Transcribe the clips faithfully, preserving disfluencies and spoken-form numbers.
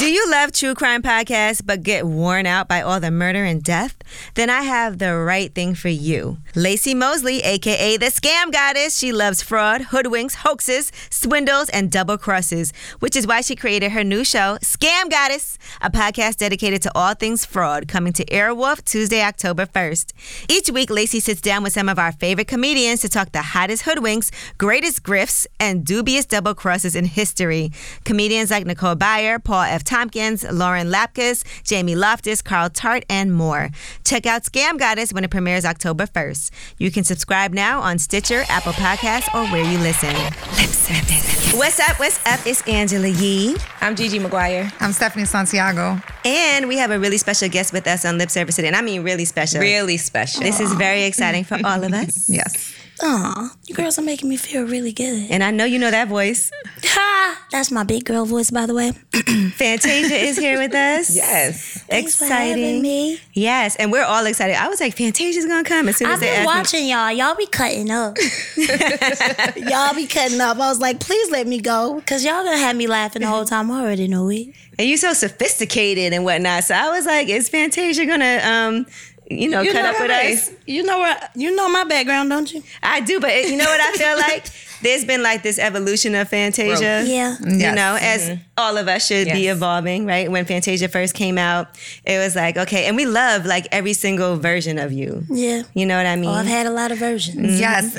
Do you love true crime podcasts but get worn out by all the murder and death? Then I have the right thing for you. Lacey Mosley, a k a the Scam Goddess. She loves fraud, hoodwinks, hoaxes, swindles, and double crosses, which is why she created her new show, Scam Goddess, a podcast dedicated to all things fraud, coming to Airwolf Tuesday, October first. Each week, Lacey sits down with some of our favorite comedians to talk the hottest hoodwinks, greatest grifts, and dubious double crosses in history. Comedians like Nicole Byer, Paul F. Tompkins, Lauren Lapkus, Jamie Loftus, Carl Tart, and more. Check out Scam Goddess when it premieres October first. You can subscribe now on Stitcher, Apple Podcasts, or where you listen. Lip service. What's up? What's up? It's Angela Yee. I'm Gigi McGuire. I'm Stephanie Santiago. And we have a really special guest with us on Lip Service today. And I mean really special. Really special. This is very exciting for all of us. Yes. Aw, you girls are making me feel really good. And I know you know that voice. Ha! That's my big girl voice, by the way. Fantasia is here with us. Yes. Thanks for Exciting. having me. Yes, and we're all excited. I was like, Fantasia's gonna come as soon as I've they been asked me. watching y'all. Y'all be cutting up. y'all be cutting up. I was like, please let me go. Because y'all gonna have me laughing the whole time. I already know it. And you so sophisticated and whatnot. So I was like, is Fantasia gonna, um, you know, You cut know up with that us? way. You know where, you know my background, don't you? I do, but it, you know what I feel like? There's been like this evolution of Fantasia. Yeah. You Yes. know, as all of us should be Yes. evolving, right? When Fantasia first came out, it was like, okay, and we love like every single version of you. Yeah. You know what I mean? Oh, I've had a lot of versions. Yes.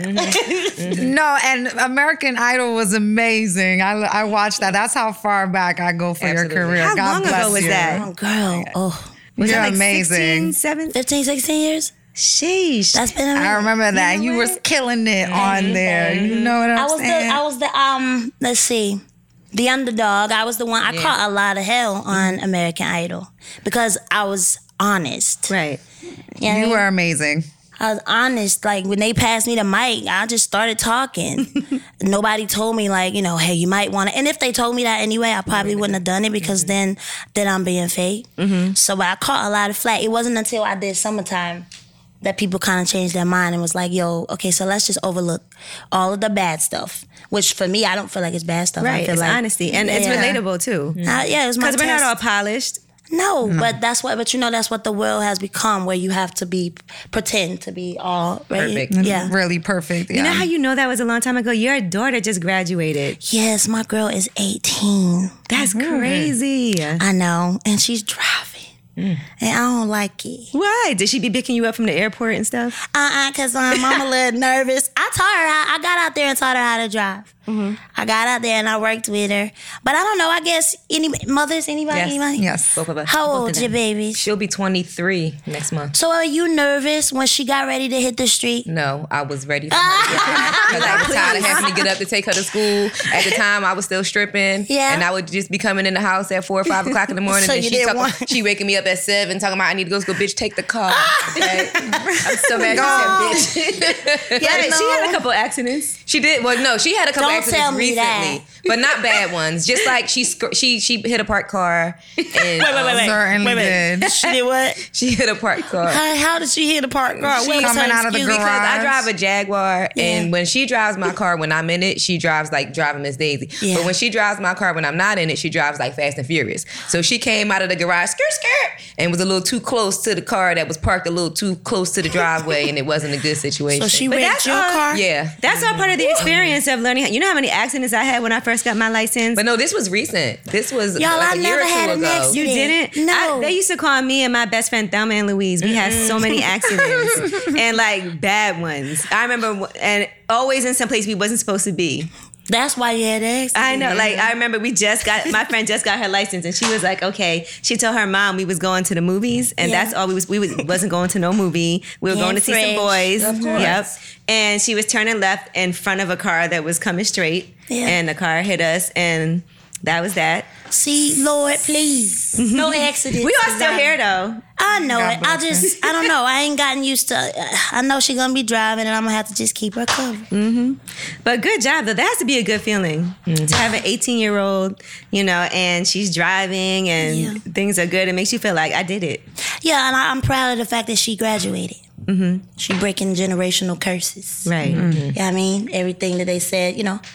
No, and American Idol was amazing. I, I watched that. That's how far back I go for Absolutely. your career. How God long ago bless was you. that? Oh, girl. Oh. Was You're that like amazing. sixteen, seventeen? fifteen, sixteen years? Sheesh. That's been a minute. I remember that. You, was killing it on there. You know what I'm I was the, saying? I was the, um, let's see, the underdog. I was the one, I Yeah. caught a lot of hell on American Idol because I was honest. Right. You know what I you mean? were amazing. I was honest. Like when they passed me the mic, I just started talking. Nobody told me like, you know, hey, you might want to. And if they told me that anyway, I probably wouldn't have done it because then, then I'm being fake. So, but I caught a lot of flack. It wasn't until I did Summertime that people kind of changed their mind and was like, yo, okay, so let's just overlook all of the bad stuff. Which for me, I don't feel like it's bad stuff. I Right. feel It's like honesty. And it's Yeah. relatable too. Uh, yeah, it was my Because we're not test. all polished. No, but that's what. But you know, that's what the world has become, where you have to be pretend to be all right. Perfect. Yeah. Really perfect. Yeah. You know how you know that was a long time ago? Your daughter just graduated. Yes, my girl is eighteen. That's crazy. I know, and she's driving, and I don't like it. Why? Did she be picking you up from the airport and stuff? Uh uh cause um, I'm a little nervous. I taught her. How, I got out there and taught her how to drive. I got out there and I worked with her. But I don't know. I guess any mothers, anybody, Yes. anybody. Yes. Both of us. How Both of old your them. baby? She'll be twenty-three next month. So are you nervous when she got ready to hit the street? No, I was ready for her because I was tired of having to get up to take her to school. At the time, I was still stripping, Yeah. and I would just be coming in the house at four or five o'clock in the morning. So and you she didn't talking, want- she waking me up at seven, talking about I need to go to school. Bitch, take the car. Okay? I'm so mad she said bitch. Yeah, she had a couple accidents. She did. Well, no, she had a couple Don't accidents tell me recently, that. but not bad ones. Just like she sc- she she hit a parked car. And, wait, wait, Certainly did. She did what? She hit a parked car. How, how did she hit a parked car? She What was coming her out of the excuse? garage. Because I drive a Jaguar, and Yeah. when she drives my car, when I'm in it, she drives like driving Miss Daisy. Yeah. But when she drives my car, when I'm not in it, she drives like Fast and Furious. So she came out of the garage, skirt, skirt, and was a little too close to the car that was parked a little too close to the driveway, and it wasn't a good situation. So she But wrecked that's your all- car? yeah. That's all part of the experience of learning. How, you know how many accidents I had when I first got my license? But no, this was recent. This was Y'all, like I a year never or two had an ago. accident. You didn't? No. I, they used to call me and my best friend Thelma and Louise. We had so many accidents and like bad ones. I remember, and always in some place we wasn't supposed to be. That's why you had the accident. I know, like I remember we just got, my friend just got her license and she was like, okay, she told her mom we was going to the movies and Yeah. that's all we was, we was, wasn't going to no movie. We were Yeah, going to see some fresh. boys. Of course. Yep. And she was turning left in front of a car that was coming straight Yeah. and the car hit us and that was that. See, Lord, please. No accidents. We are still here though. I know God it. I bless just, I don't know. I ain't gotten used to, uh, I know she gonna be driving and I'm gonna have to just keep her covered. But good job, though. That has to be a good feeling to have an eighteen-year-old, you know, and she's driving and Yeah. things are good. It makes you feel like I did it. Yeah, and I, I'm proud of the fact that she graduated. She breaking generational curses. Right. You know what I mean? Everything that they said, you know,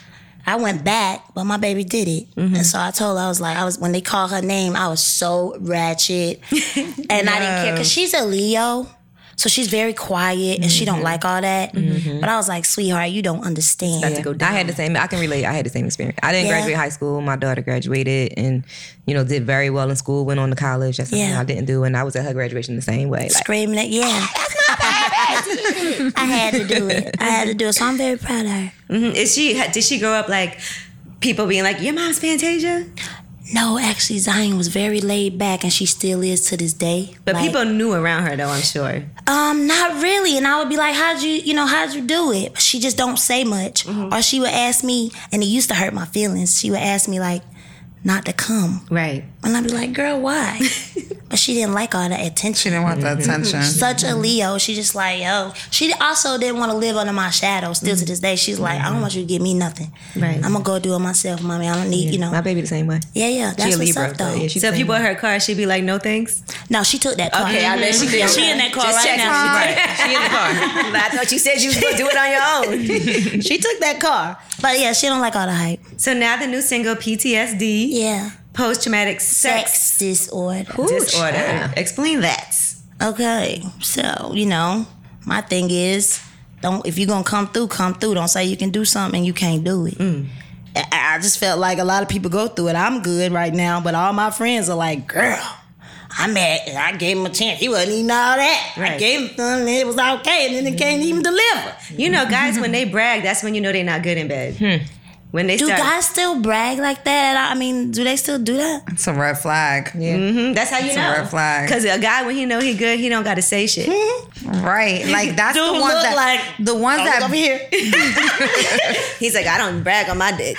I went back, but my baby did it. Mm-hmm. And so I told her, I was like, I was when they called her name, I was so ratchet. And no. I didn't care, because she's a Leo. So she's very quiet and mm-hmm. she don't like all that. Mm-hmm. But I was like, sweetheart, you don't understand. Yeah. To go down. I had the same, I can relate. I had the same experience. I didn't yeah. graduate high school. My daughter graduated and, you know, did very well in school, went on to college. That's something yeah. I didn't do. And I was at her graduation the same way. Like, screaming it, yeah. That's my baby. I had to do it. I had to do it. So I'm very proud of her. Mm-hmm. Is she, did she grow up like people being like, your mom's Fantasia? No, actually, Zion was very laid back, and she still is to this day. But like, people knew around her, though, I'm sure. Um, not really. And I would be like, how'd you, you know, how'd you do it? But she just don't say much. Mm-hmm. Or she would ask me, and it used to hurt my feelings, she would ask me, like, not to come. Right. And I'd be like, girl, why? But she didn't like all the attention. She didn't want the mm-hmm. attention. Such a Leo. She just like, yo. She also didn't want to live under my shadow. Still mm-hmm. to this day, she's like, I don't want you to give me nothing. Right. I'm going to go do it myself, mommy. I don't need, yeah. you know. My baby the same way. Yeah, yeah. That's what's Libra, up, though. Yeah, so if you bought her a car, she'd be like, no thanks? No, she took that car. Okay, I bet she did. Yeah, she in that car Just right now. Right. She in the car. I thought you said you was going to do it on your own. She took that car. But yeah, she don't like all the hype. So now the new single, P T S D. Yeah. Post-traumatic sex, sex disorder. Ooh, disorder. Yeah. Explain that. Okay, so you know, my thing is, don't if you're gonna come through, come through. Don't say you can do something and you can't do it. Mm. I, I just felt like a lot of people go through it. I'm good right now, but all my friends are like, girl, I'm mad. I gave him a chance. He wasn't even all that. Right. I gave him something and it was okay, and then it can't even deliver. You know, guys, when they brag, that's when you know they're not good in bed. Hmm. When they do start, guys still brag like that? I mean, do they still do that? It's a red flag. Yeah, mm-hmm. That's how you it's know. It's a red flag. Because a guy, when he know he good, he don't got to say shit. Mm-hmm. Right, like that's Dude, the ones that like the ones that over here. He's like, I don't brag on my dick.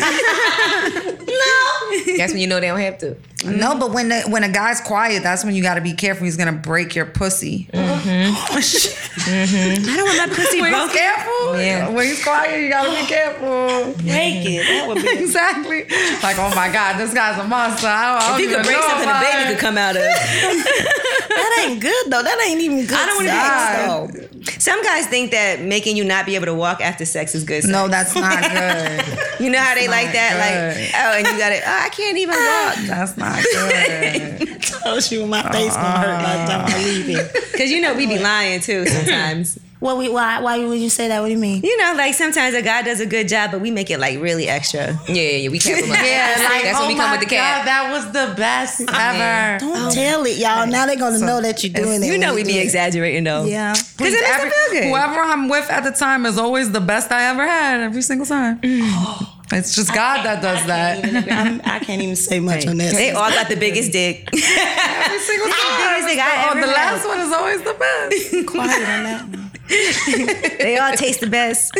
No, that's when you know they don't have to. Mm-hmm. No, but when the, when a guy's quiet, that's when you got to be careful. He's gonna break your pussy. Mm-hmm. mm-hmm. I don't want my pussy when broken. He's careful. Yeah. When he's quiet, you gotta be careful. Break it. That would be exactly like, oh my God, this guy's a monster. I don't, I don't if you could break something, the baby could come out of. That ain't good though. That ain't even good. I don't want to be though. Some guys think that making you not be able to walk after sex is good sex. No, that's not good. You know how that's they like that? Good. Like, oh, and you got it. Oh, I can't even walk. That's not good. I told you my face uh, gonna hurt by the time I leave it. Because you know we be lying too sometimes. Well, we, why why would you say that? What do you mean? You know, like sometimes a guy does a good job, but we make it like really extra. Yeah, yeah, yeah. We cap him up. Yeah, like, that's oh when we come my with the cap. God, that was the best ever. Don't oh. tell it, y'all. Now they're gonna so, know that you're doing it. You know we be exaggerating though. Yeah. Because it doesn't feel good. Whoever I'm with at the time is always the best I ever had every single time. Mm. It's just God that does I that. Even, I can't even say much right. on that. They all got the biggest dick. Every single time. The biggest dick I oh, ever the had. last one is always the best. Quiet on that one. They all taste the best.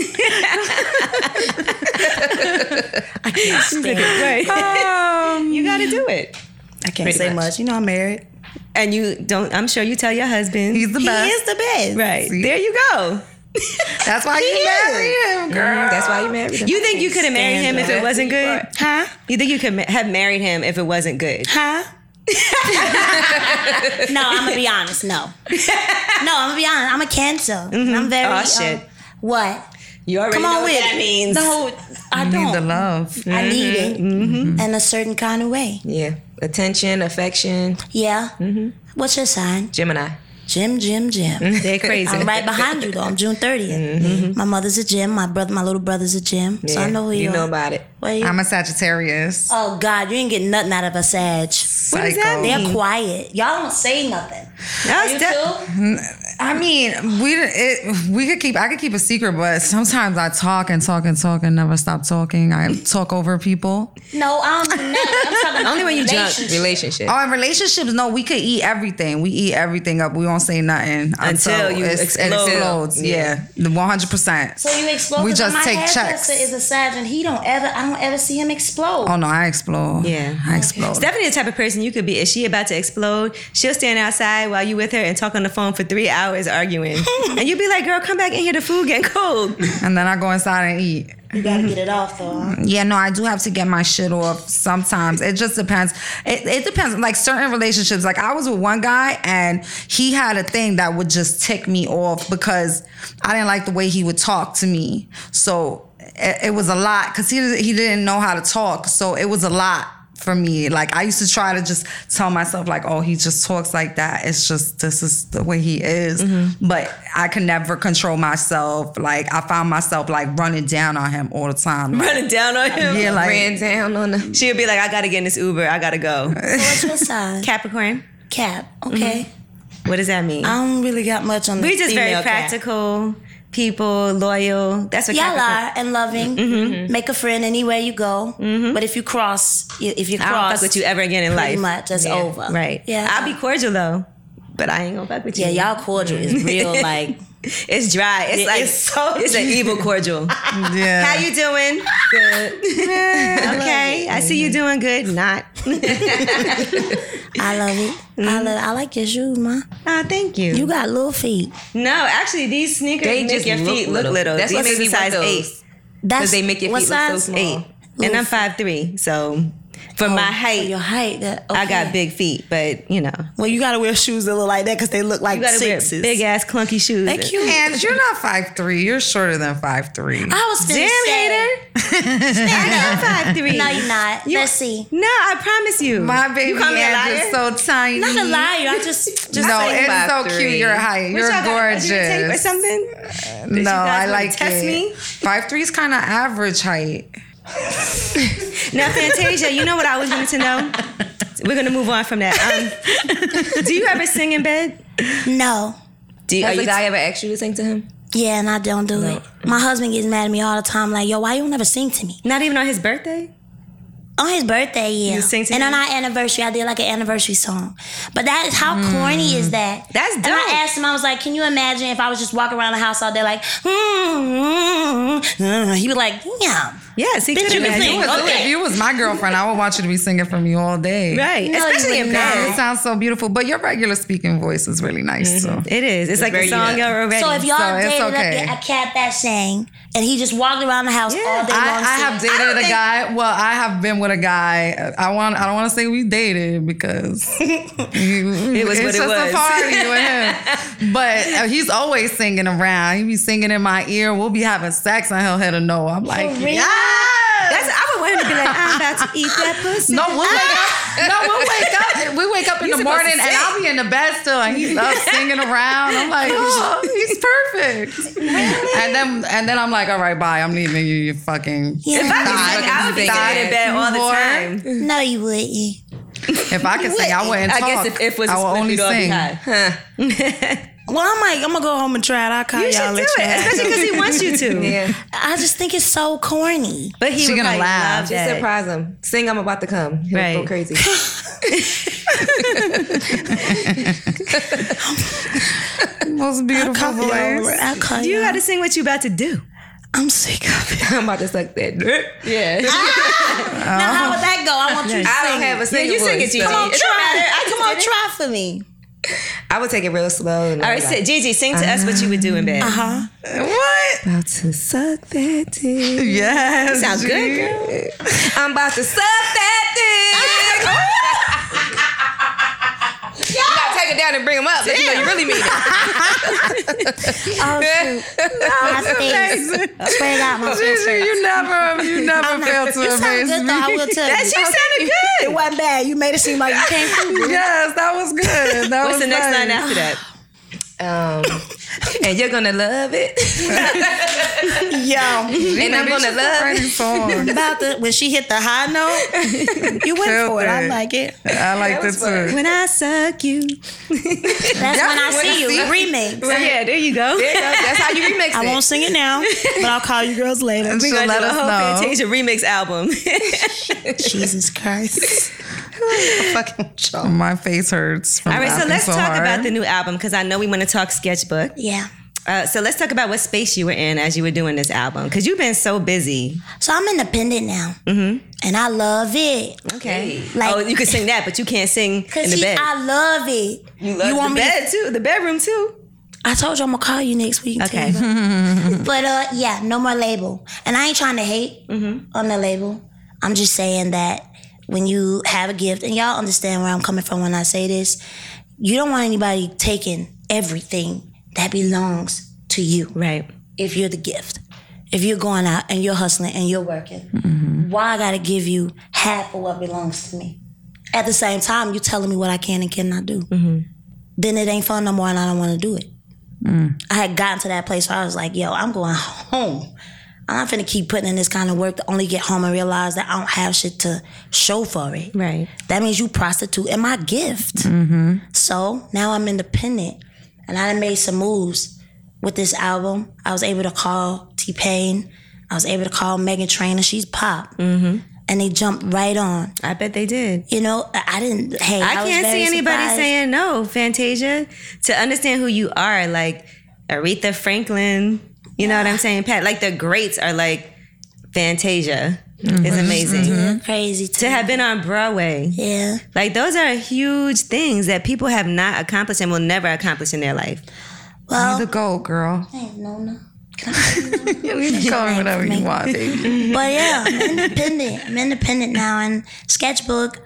I can't stand it. Um, you got to do it. I can't say much. much. You know I'm married. And you don't, I'm sure you tell your husband. He's the best. He is the best. Right. See? There you go. That's why you married him, girl. Mm, that's why you married him. You think you could have married him if it wasn't good? Huh? You think you could have married him if it wasn't good? Huh? No, I'm gonna be honest. No, no, I'm gonna be honest. I'm a Cancer. Mm-hmm. I'm very. Oh shit! Uh, what? You already Come know on what with that it. means. No, I you don't. Need the love. Mm-hmm. I need it mm-hmm. in a certain kind of way. Yeah, attention, affection. Yeah. Mm-hmm. What's your sign? Gemini. Jim, Jim, Jim. They're crazy. I'm right behind you though. I'm June thirtieth. Mm-hmm. My mother's a Jim. My brother, my little brother's a Jim. Yeah, so I know who you, you are. know about it. You? I'm a Sagittarius. Oh God, you ain't getting nothing out of a Sag. What does that mean? They're quiet. Y'all don't say nothing. No, you de- too? I mean, we it, we could keep. I could keep a secret, but sometimes I talk and talk and talk and never stop talking. I talk over people. No, I don't do that. I'm talking only when you jump. Relationship. Oh, in relationships, no, we could eat everything. We eat everything up. We won't say nothing until, until you it's, explode. It explodes. Yeah, one hundred percent. So you explode. We just my take checks. hairdresser is a Sag, and he don't ever. I don't ever see him explode. Oh no, I explode. Yeah, I explode. Stephanie, the type of person you could be. Is she about to explode? She'll stand outside while you with her and talk on the phone for three hours arguing, and you'll be like, "Girl, come back in here. The food getting cold." And then I go inside and eat. You gotta get it off though. Huh? Yeah, no, I do have to get my shit off sometimes. It just depends. It, it depends. Like certain relationships, like I was with one guy and he had a thing that would just tick me off because I didn't like the way he would talk to me. So it, it was a lot because he he didn't know how to talk, so it was a lot for me. Like I used to try to just tell myself like, oh, he just talks like that. It's just this is the way he is. Mm-hmm. But I could never control myself. Like I found myself like running down on him all the time. Like, running down on him. Yeah, like Ran down on the. She'll be like, I gotta get in this Uber. I gotta go. So what's your sign? Capricorn. Cap. Okay. Mm-hmm. What does that mean? I don't really got much on the We're just very female cap. practical people, loyal. That's what Y'all Capricorn. are and loving. Mm-hmm. Make a friend anywhere you go. Mm-hmm. But if you cross, if you cross, I don't fuck with you ever again in pretty life. much, it's Yeah. over. Right. Yeah. I'll be cordial though, but I ain't gonna fuck with you. Yeah, y'all cordial is real. Like It's dry. It's Yeah, like it's so it's an evil cordial. yeah. How you doing? Good. Okay. I see you doing good. Not. I love it. I love. I like your shoes, ma. Oh, thank you. You got little feet. No, actually, these sneakers They make just your look feet look little. little. That's These what is made a me want size those. eight. That's Because they make your what feet look so size? small. Eight. And I'm five three, so for my For height, your height. That, I okay. got big feet. But you know, Well, you gotta wear shoes that look like that because they look like you gotta sixes. wear big ass clunky shoes. They cute. And you're not five three. You're shorter than five three. I was finna Damn say. hater. I am five three. No, you're not. You- Let's see. No, I promise you. My baby You call me a Ange liar? is so tiny. Not a liar. I just just No, saying. it's so five cute. three. Your height. What You're y'all got? A tape or gorgeous. something? Did you No, guys I wanna like test it. me? Five three is kind of average height. Now, Fantasia, you know what I always wanted to know? We're gonna move on from that. Um, do you ever sing in bed? No. Do you, are Has you a guy ever asked you to sing to him? Yeah, and I don't do it. My husband gets mad at me all the time. Like, yo, why you don't never sing to me? not even on his birthday? On his birthday, yeah. You sing to and him? on our anniversary, I did like an anniversary song. But that is how corny is that? That's And dope. I asked him, I was like, can you imagine if I was just walking around the house all day like, mm, mm, mm. He was like, yeah. Yes, he Bitch, could you can imagine. sing. If you was- Okay. If you was my girlfriend, I would want you to be singing for me all day. Right, No, you especially in would bed. not. It sounds so beautiful, but your regular speaking voice is really nice. So. It is. It's, like a very song unique. already. So if y'all So it's dated okay. a, a cat that sang and he just walked around the house Yeah. all day long I, I have singing, dated a guy. Well, I have been with a guy. I want. I don't want to say we dated because it was it's what it just was. a party with him. But uh, he's always singing around. He be singing in my ear. We'll be having sex and he'll hit a no. I'm like, real? yeah. That's, I would want him to be like, I'm about to eat that pussy. No, we'll wake up. No, we'll wake up. We wake up in You the supposed morning to and sing. I'll be in the bed still, and he's up singing around. I'm like, oh, he's perfect. And then, and then I'm like, all right, bye. I'm leaving you. You fucking. Yeah. If I could thigh. sing, I would be singing in bed all the Whore. time. No, you wouldn't. If I could sing, I wouldn't I talk. guess if if was I will split, only we'd all be sing. high. Well, I'm like, I'm gonna go home and try it. I'll call You y'all. should do let it, you have especially because he wants you to. Yeah. I just think it's so corny. But he She would gonna probably laugh. love Just that. surprise him. Sing, I'm about to come. He'll Right. go crazy. Most beautiful I'll call y'all. voice. I'll call You y'all. got to sing what you about to do. I'm sick of it. I'm about to suck that dick. Yeah. Now, how would that go? I want you to I sing. don't have a Yeah, singing you sing it, voice, Gigi. so- Come on, It don't try. matter. I Come on, just did it. try for me. I would take it real slow. And All right, like, sit. Gigi, sing to us what you would do in bed. Uh huh. What? about to suck that dick. Yes. Sound good, G. girl. I'm about to suck that dick. You gotta take it down and bring him up. So you know you really mean it. Oh shoot. My face. Swear to God, my face Gigi, hurts. you never, you never failed to It sounded amaze good though. I me. will tell That you. shit sounded good. It wasn't bad. You made it seem like you came through. Yes, that was good. That What's was the next nice. line after that? Um, and you're gonna love it. Yo. And I'm gonna love Pretty it. song. About the when she hit the high note, you went Killed for it. I it. like it. I like this too. When I suck you. That's when I see you. Remix. Yeah, there you go. There you go. That's how you remix I it. won't sing it now, but I'll call you girls later. We're She'll going to let do a us whole know. Fantasia remix album. Jesus Christ. Fucking show. My face hurts. From All right, so laughing let's so talk hard. about the new album because I know we want to talk sketchbook. Yeah. Uh, so let's talk about what space you were in as you were doing this album because you've been so busy. So I'm independent now, mm-hmm. and I love it. Okay. Like- oh, you can sing that, but you can't sing in Cause the he, bed. I love it. you love want the me to- bed too, the bedroom too. I told you I'm gonna call you next week. and tell Okay. you about it. But uh, yeah, no more label. And I ain't trying to hate on the label. I'm just saying that when you have a gift, and y'all understand where I'm coming from when I say this, you don't want anybody taking everything that belongs to you. Right. If you're the gift. if you're going out and you're hustling and you're working, mm-hmm. why I gotta give you half of what belongs to me? At the same time, you telling me what I can and cannot do. Mm-hmm. Then it ain't fun no more and I don't want to do it. Mm. I had gotten to that place where I was like, yo, I'm going home. I'm not finna keep putting in this kind of work to only get home and realize that I don't have shit to show for it. Right. That means you prostituting my gift. Mm-hmm. So now I'm independent and I done made some moves. With this album, I was able to call T-Pain. I was able to call Megan Trainor. She's pop. Mm-hmm. And they jumped right on. I bet they did. You know, I didn't, hey, I, I was can't very see anybody surprised. saying no, Fantasia. To understand who you are, like Aretha Franklin, you know what I'm saying, Pat? Like the greats are like Fantasia. Mm-hmm. It's amazing. Mm-hmm. Crazy too. To have been on Broadway. Yeah. Like those are huge things that people have not accomplished and will never accomplish in their life. Well, you the gold, girl. I ain't no, no. Can I you can call me whatever you want, baby. But yeah, I'm independent. I'm independent now, and Sketchbook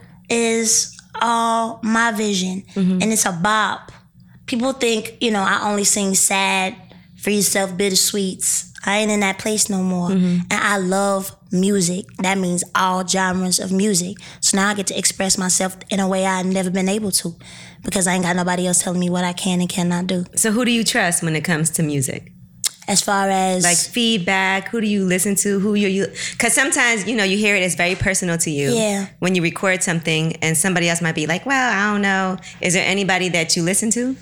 is all my vision, mm-hmm. and it's a bop. People think, you know, I only sing sad, for yourself, bittersweets. I ain't in that place no more, mm-hmm. and I love music. That means all genres of music. So now I get to express myself in a way I've never been able to, because I ain't got nobody else telling me what I can and cannot do. So who do you trust when it comes to music? As far as like feedback, who do you listen to? Who you you? Because sometimes you know you hear it as very personal to you. Yeah. When you record something, and somebody else might be like, "Well, I don't know." Is there anybody that you listen to?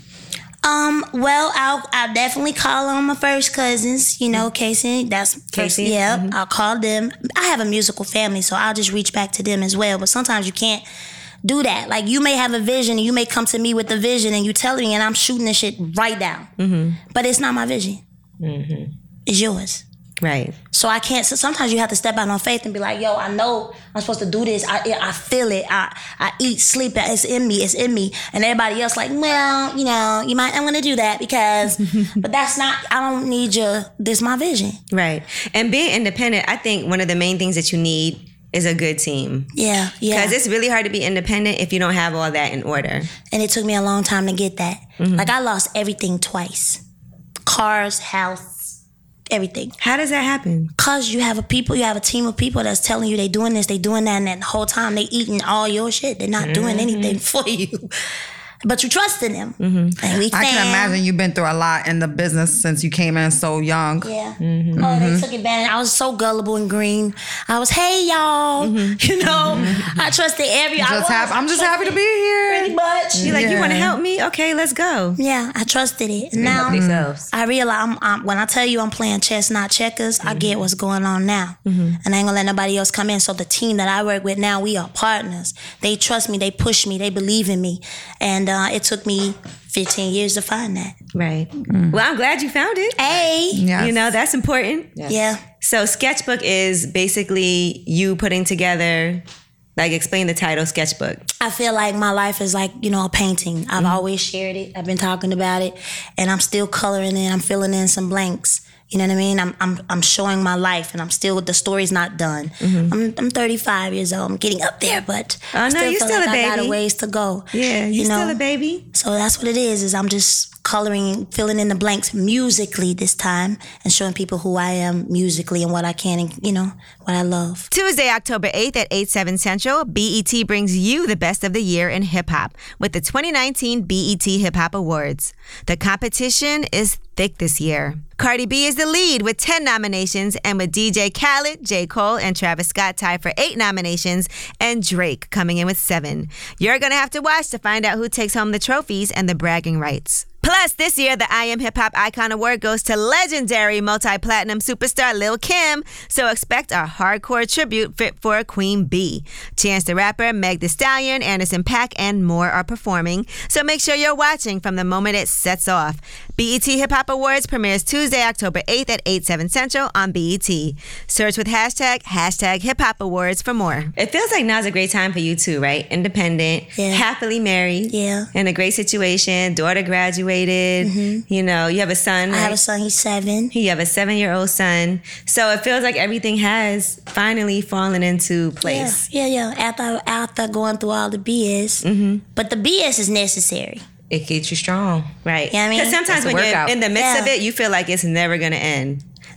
Um. Well, I'll I'll definitely call on my first cousins. You know, Casey. That's first. Casey? Yeah. Mm-hmm. I'll call them. I have a musical family, so I'll just reach back to them as well. But sometimes you can't do that. Like you may have a vision, and you may come to me with the vision, and you tell me, and I'm shooting this shit right down. Mm-hmm. But it's not my vision. Mm-hmm. It's yours. Right. So I can't, so sometimes you have to step out on faith and be like, yo, I know I'm supposed to do this. I I feel it. I, I eat, sleep. It's in me. It's in me. And everybody else like, well, you know, you might, I'm going to do that because, but that's not, I don't need your, this is my vision. Right. And being independent, I think one of the main things that you need is a good team. Yeah, yeah. Because it's really hard to be independent if you don't have all that in order. And it took me a long time to get that. Mm-hmm. Like I lost everything twice. Cars, house, everything. How does that happen? Cause you have a people, you have a team of people that's telling you they doing this, they doing that, and then the whole time they eating all your shit. They're not mm-hmm. doing anything for you. But you trust in them. Mm-hmm. And we I can imagine you've been through a lot in the business since you came in so young. Yeah. Mm-hmm. Oh, they took advantage. I was so gullible and green. I was, hey, y'all. Mm-hmm. You know, mm-hmm. I trusted every. Just I was, happy, I'm just happy to be here. Pretty much. You're like, yeah. You want to help me? Okay, let's go. Yeah, I trusted it. And now mm-hmm. I realize I'm, I'm, when I tell you I'm playing chess, not checkers, mm-hmm. I get what's going on now. Mm-hmm. And I ain't gonna let nobody else come in. So the team that I work with now, we are partners. They trust me. They push me. They believe in me. And uh, it took me fifteen years to find that. Right. Mm. Well, I'm glad you found it. Hey. Yes. You know, that's important. Yes. Yeah. So Sketchbook is basically you putting together, like explain the title, Sketchbook. I feel like my life is like, you know, a painting. I've mm-hmm. always shared it. I've been talking about it. And I'm still coloring in. I'm filling in some blanks. You know what I mean? I'm I'm I'm showing my life, and I'm still, the story's not done. Mm-hmm. I'm I'm thirty-five years old. I'm getting up there, but oh no, I still you're feel still like a baby. I got a ways to go. Yeah, you're you know? still a baby. So that's what it is. Is I'm just coloring, filling in the blanks musically this time, and showing people who I am musically and what I can, and you know what I love. Tuesday, October eighth at eight, seven Central, B E T brings you the best of the year in hip hop with the twenty nineteen B E T Hip Hop Awards. The competition is thick this year. Cardi B is the lead with ten nominations, and with D J Khaled, J. Cole, and Travis Scott tied for eight nominations, and Drake coming in with seven. You're going to have to watch to find out who takes home the trophies and the bragging rights. Plus, this year, the I Am Hip Hop Icon Award goes to legendary multi-platinum superstar Lil' Kim, so expect a hardcore tribute fit for a Queen Bee. Chance the Rapper, Meg Thee Stallion, Anderson .Paak, and more are performing, so make sure you're watching from the moment it sets off. B E T Hip Hop Awards premieres Tuesday, October eighth at eight, seven Central on B E T. Search with hashtag, hashtag Hip Hop Awards for more. It feels like now's a great time for you too, right? Independent, yeah. happily married, yeah, in a great situation, daughter graduated. Mm-hmm. You know, you have a son. I right? have a son. He's seven. You have a seven-year-old son. So it feels like everything has finally fallen into place. Yeah, yeah, yeah. After after going through all the B S, mm-hmm. but the B S is necessary. It gets you strong, right? You know what I mean? Because sometimes when workout. you're in the midst yeah. of it, you feel like it's never gonna end.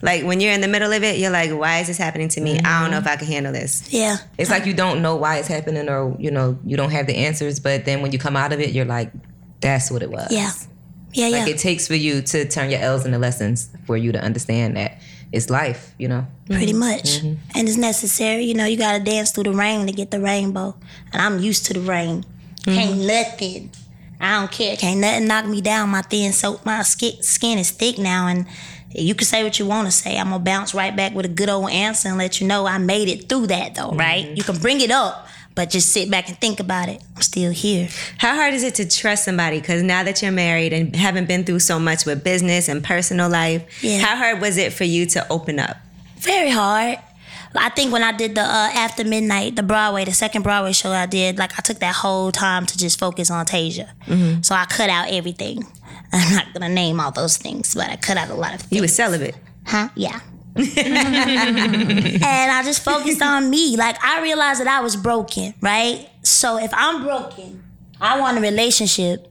Like when you're in the middle of it, you're like, why is this happening to me? Mm-hmm. I don't know if I can handle this. Yeah. It's like you don't know why it's happening, or, you know, you don't have the answers, but then when you come out of it, you're like, that's what it was. Yeah. Yeah, like yeah. it takes for you to turn your L's into lessons for you to understand that it's life, you know? Pretty much. Mm-hmm. And it's necessary. You know, you got to dance through the rain to get the rainbow. And I'm used to the rain. Mm-hmm. Can't nothing. I don't care. Can't nothing knock me down. My thin soap, my skin, skin is thick now, and you can say what you want to say. I'm gonna bounce right back with a good old answer and let you know I made it through that, though. Right? Mm-hmm. You can bring it up, but just sit back and think about it. I'm still here. How hard is it to trust somebody? Because now that you're married and haven't been through so much with business and personal life, yeah. how hard was it for you to open up? Very hard. I think when I did the uh, After Midnight, the Broadway, the second Broadway show I did, like I took that whole time to just focus on Tasia. Mm-hmm. So I cut out everything. I'm not gonna name all those things, but I cut out a lot of things. You were celibate. Huh? Yeah. And I just focused on me. Like I realized that I was broken, right? So if I'm broken, I want a relationship.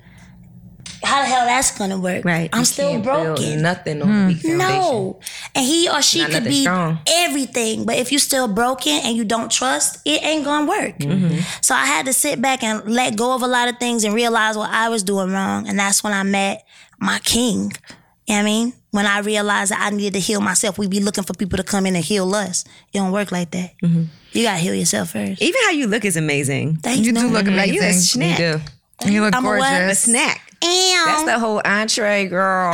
How the hell that's gonna work? Right. I'm You still can't broken. build nothing on a weak foundation. No. And he or she Not could nothing be strong. everything, but if you still broken and you don't trust, it ain't gonna work. Mm-hmm. So I had to sit back and let go of a lot of things and realize what I was doing wrong. And that's when I met my king. You know what I mean? When I realized that I needed to heal myself. We be looking for people to come in and heal us. It don't work like that. Mm-hmm. You gotta heal yourself first. Even how you look is amazing. Thank You you. do look Like amazing. you a snack. You do. You look I'm a what? gorgeous. A snack. That's the whole entree, girl.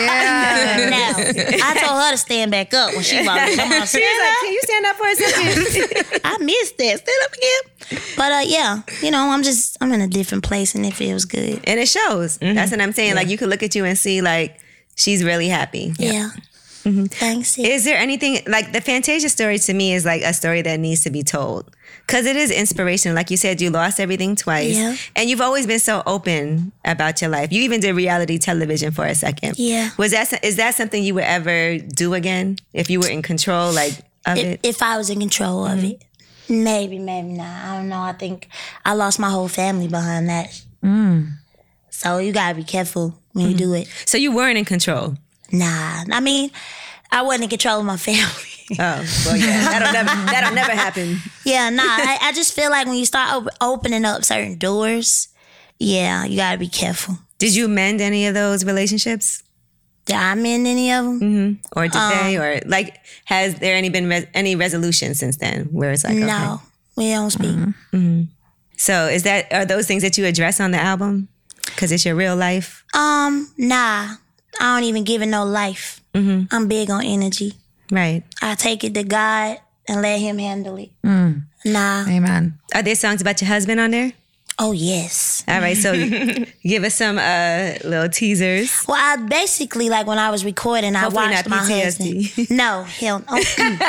Yeah. Now, I told her to stand back up when she walked in. I'm gonna She was like, can you stand up for a second? I missed that. Stand up again. But uh, yeah, you know, I'm just, I'm in a different place and it feels good. And it shows. Mm-hmm. That's what I'm saying. Yeah. Like you could look at you and see like, she's really happy. Yeah. Mm-hmm. Thanks. Is there anything, like the Fantasia story to me is like a story that needs to be told. Because it is inspirational. Like you said, you lost everything twice. Yeah. And you've always been so open about your life. You even did reality television for a second. Yeah. Was that, is that something you would ever do again? If you were in control like of If, it? if I was in control of Mm-hmm. it. Maybe, maybe not. I don't know. I think I lost my whole family behind that. Mm. So you gotta be careful when Mm-hmm. you do it. So you weren't in control? Nah. I mean, I wasn't in control of my family. Oh, well, yeah. That'll never, that'll never happen. Yeah, nah. I, I just feel like when you start op- opening up certain doors, yeah, you gotta be careful. Did you mend any of those relationships? Did I mend any of them? Mm-hmm. Or did Um, they? Or like, has there any been res- any resolution since then where it's like, No, okay. we don't speak. Mm-hmm. So is that, are those things that you address on the album? Because it's your real life? Um, nah. I don't even give it no life. Mm-hmm. I'm big on energy. Right. I take it to God and let him handle it. Mm. Nah. Amen. Are there songs about your husband on there? Oh, yes. All right, so give us some uh, little teasers. Well, I basically, like when I was recording, I Hopefully watched not my P T S D. husband. No, hell no.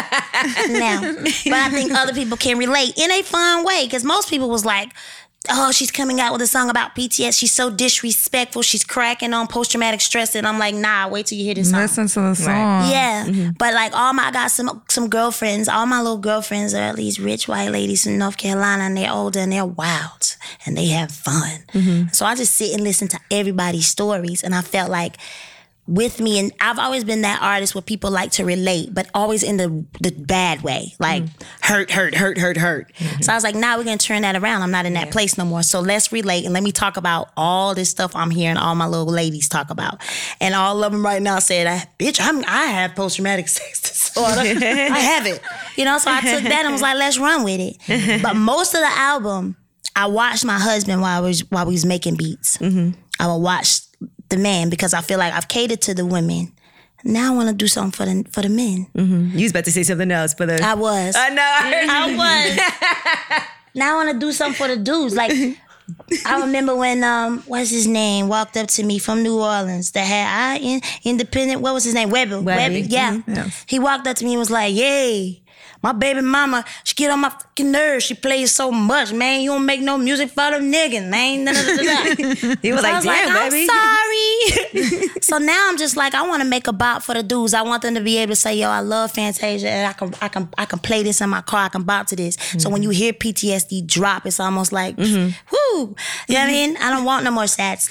No. But I think other people can relate in a fun way because most people was like, oh, she's coming out with a song about P T S D. She's so disrespectful. She's cracking on post-traumatic stress. And I'm like, nah, wait till you hear this song. Listen to the song. Yeah, but like all my, I got some some girlfriends. All my little girlfriends are these rich white ladies from North Carolina, and they're older and they're wild and they have fun. Mm-hmm. So I just sit and listen to everybody's stories, and I felt like with me, and I've always been that artist where people like to relate, but always in the the bad way, like mm. hurt, hurt, hurt, hurt, hurt. Mm-hmm. So I was like, nah, we're gonna turn that around. I'm not in that yeah. place no more. So let's relate and let me talk about all this stuff I'm hearing all my little ladies talk about, and all of them right now said, "Bitch, I'm I have post traumatic stress disorder. I have it." You know, so I took that and was like, let's run with it. But most of the album, I watched my husband while I was while we was making beats. Mm-hmm. I would watch the man because I feel like I've catered to the women. Now I want to do something for the for the men. Mm-hmm. You was about to say something else for the. I was. I know. I, heard I you. was. Now I want to do something for the dudes. Like I remember when um what's his name walked up to me from New Orleans that had I in, independent. What was his name? Webby. Webby. Yeah. Mm-hmm. Yes. He walked up to me and was like, "Yay. My baby mama, she get on my fucking nerves. She plays so much, man. You don't make no music for them niggas, man." Da, da, da, da. He was So I like, was damn, like, baby. I'm sorry. So now I'm just like, I want to make a bop for the dudes. I want them to be able to say, yo, I love Fantasia, and I can I can I can play this in my car. I can bop to this. Mm-hmm. So when you hear P T S D drop, it's almost like, mm-hmm. whoo. You know what I mean? I don't want no more sad stuff.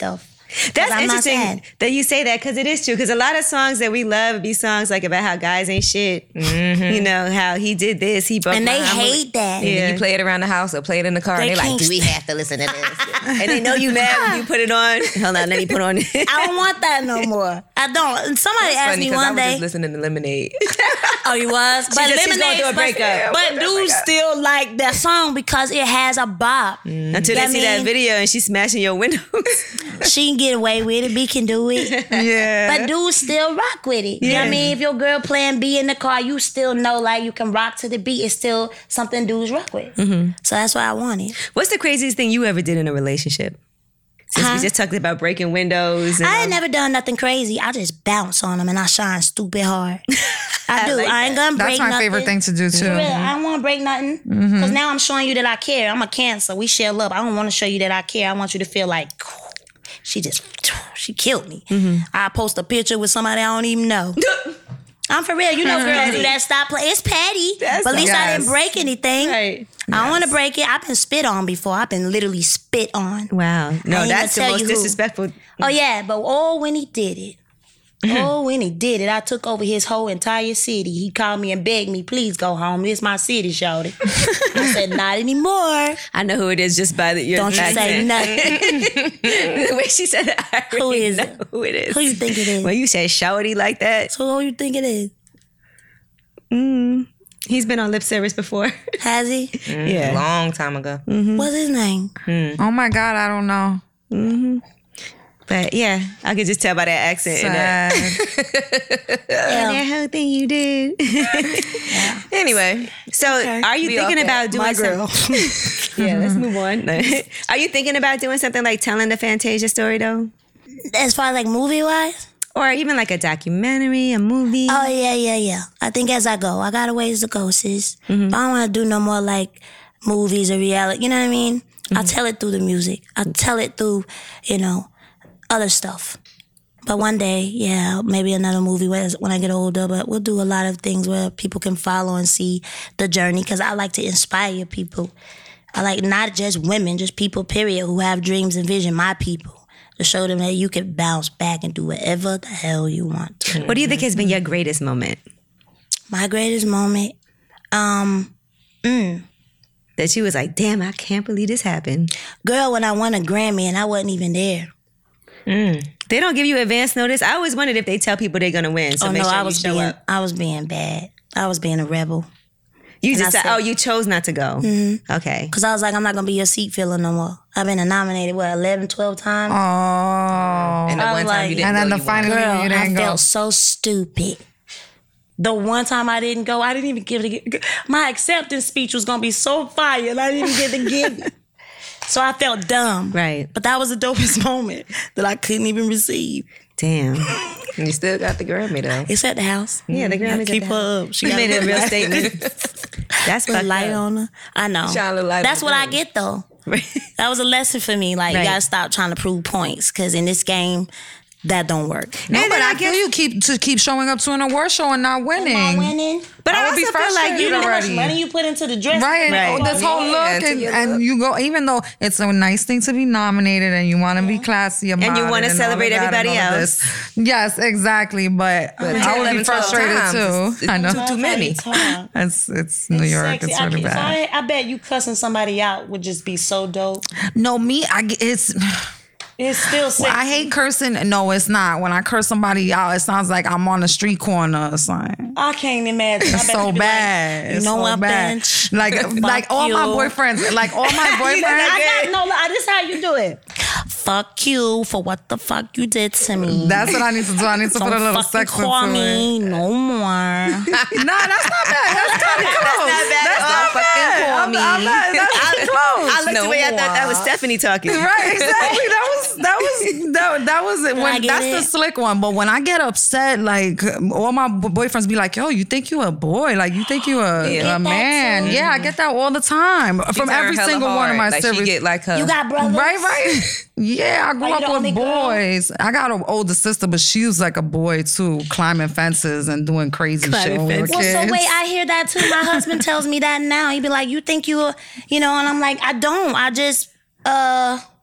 That's I'm not interesting sad. that you say that because it is true. Because a lot of songs that we love be songs like about how guys ain't shit. Mm-hmm. You know, how he did this, he broke And they my arm. hate that. And Yeah. then you play it around the house or play it in the car, They and they're like, can't "Do we st- have to listen to this?" And they know you mad when you put it on. Hold on, let me put on. I don't want that no more. I don't. And somebody It's asked funny me because I one was day. just listening to Lemonade. Oh, you was? But just- she's going Lemonade, through a but- breakup. But dudes still like that song because it has a bop. Until That they see that mean- video and she's smashing your windows. She can get away with it. B can do it. Yeah. But dudes still rock with it. You know what I mean? If your girl playing B in the car, you still know like you can rock to the beat. It's still something dudes rock with. Mm-hmm. So that's why I want it. What's the craziest thing you ever did in a relationship? Since Huh? we just talked about breaking windows. And I all- ain't never done nothing crazy. I just bounce on them and I shine stupid hard. I do. I, like ain't gonna break That's my nothing. favorite thing to do too. For real, I don't want to break nothing because now I'm showing you that I care. I'm a Cancer. We share love. I don't want to show you that I care. I want you to feel like she just she killed me. I post a picture with somebody I don't even know. I'm for real. You know, girls do that. Stop playing. It's petty, That's but at least I yes. didn't break anything. Right. I don't want to break it. I've been spit on before. I've been literally spit on. Wow. No, ain't that's the gonna tell most you who. disrespectful. Oh yeah, but oh when he did it. Oh, when he did it, I took over his whole entire city. He called me and begged me, please go home. This is my city, shawty. I said, not anymore. I know who it is just by the your Don't you say accent. nothing. The way she said it, I Who already is know it? who it is. Who you think it is? When you said shouty like that, So who you think it is? he's been on lip service before. Has he? Yeah. Long time ago. What's his name? Oh my God, I don't know. But yeah, I could just tell by that accent. And that, Sad. Yeah. that whole thing you did. Anyway, So are you We thinking okay. about doing My girl. some- Yeah, let's move on. Are you thinking about doing something like telling the Fantasia story though? As far as like movie wise? Or even like a documentary, a movie? Oh yeah, yeah, yeah. I think as I go, I got a ways to go, sis. But I don't want to do no more like movies or reality. You know what I mean? I tell it through the music. I tell it through, you know, other stuff. But one day, yeah, maybe another movie when when I get older. But we'll do a lot of things where people can follow and see the journey because I like to inspire people. I like not just women, just people, period, who have dreams and vision. My people. To show them that you can bounce back and do whatever the hell you want to. What do you think has been your greatest moment? My greatest moment, um, That you was like, damn, I can't believe this happened. girl, when I won a Grammy and I wasn't even there. They don't give you advance notice. I always wondered if they tell people they're gonna win. So oh make no, sure I you was show being, up. I was being bad. I was being a rebel. You and just I said, said- oh, you chose not to go. Okay. Cause I was like, I'm not gonna be your seat filler no more. I've been nominated what eleven, twelve times. Oh. and the I one was time like- you didn't And then go, the you final won. Girl, you I didn't go. felt so stupid. The one time I didn't go, I didn't even give it. My acceptance speech was gonna be so fire, and I didn't even get to give it. So I felt dumb. Right. But that was the dopest moment that I couldn't even receive. Damn. And you still got the Grammy though. It's at the house. Yeah, the Grammys. Keep at that. her up. She You got made a real light- statement. That's Put fucked light up. on her. I know. Shine a little light That's on what the I girl. get though. That was a lesson for me. Like Right. you gotta stop trying to prove points because in this game, that don't work. No, And but then I I feel guess- you keep to keep showing up to an award show and not winning. Am I winning? But I, I would be also feel like frustrated you You know how much already. money you put into the dress? Right, and Right. oh, this whole Yeah, look, to and, your and look. you go, even though it's a nice thing to be nominated and you want to be classy about And you want wanna to celebrate everybody else. Yes, exactly, but, But I would eleven, be twelve frustrated times too. is- I know. Too, too many. Time. It's it's New It's York. sexy. It's I really can't- so bad. I, I bet you cussing somebody out would just be so dope. No, me, I get- it's. It's still sexy. Well, I hate cursing. No, it's not. When I curse somebody out, it sounds like I'm on the street corner or something. I can't imagine. I It's bet so you be bad. Like, you It's know so what, bad. bitch? Like, like all my you. boyfriends, like all my boyfriends. I got no. This is how you do it. Fuck you for what the fuck you did to me. That's what I need to do. I need to Don't put a little fucking sex into call it. me no more. Nah, that's not bad. That's kind of close. not bad That's at not all. Fucking bad. call I'm, me. I'm not, that's close. I looked No away. I thought that was more. Stephanie talking. Right, exactly. That was that was that, that was it. I When, get that's the it. slick one. But when I get upset, like all my b- boyfriends be like, "Yo, you think you a boy? Like you think you a, Yeah. a Get that man?" too. Yeah, I get that all the time She from turned every hella single one hard. of my like series. She get like her. You got brothers? Right, right. Yeah, I grew Are you up the only with girl? boys. I got an older sister, but she was like a boy too, climbing fences and doing crazy Climbing shit when we were fences. Well, kids. so wait, I hear that too. My husband tells me that now. He be like, "You think you, a, you know?" And I'm like, "I don't. I just, uh,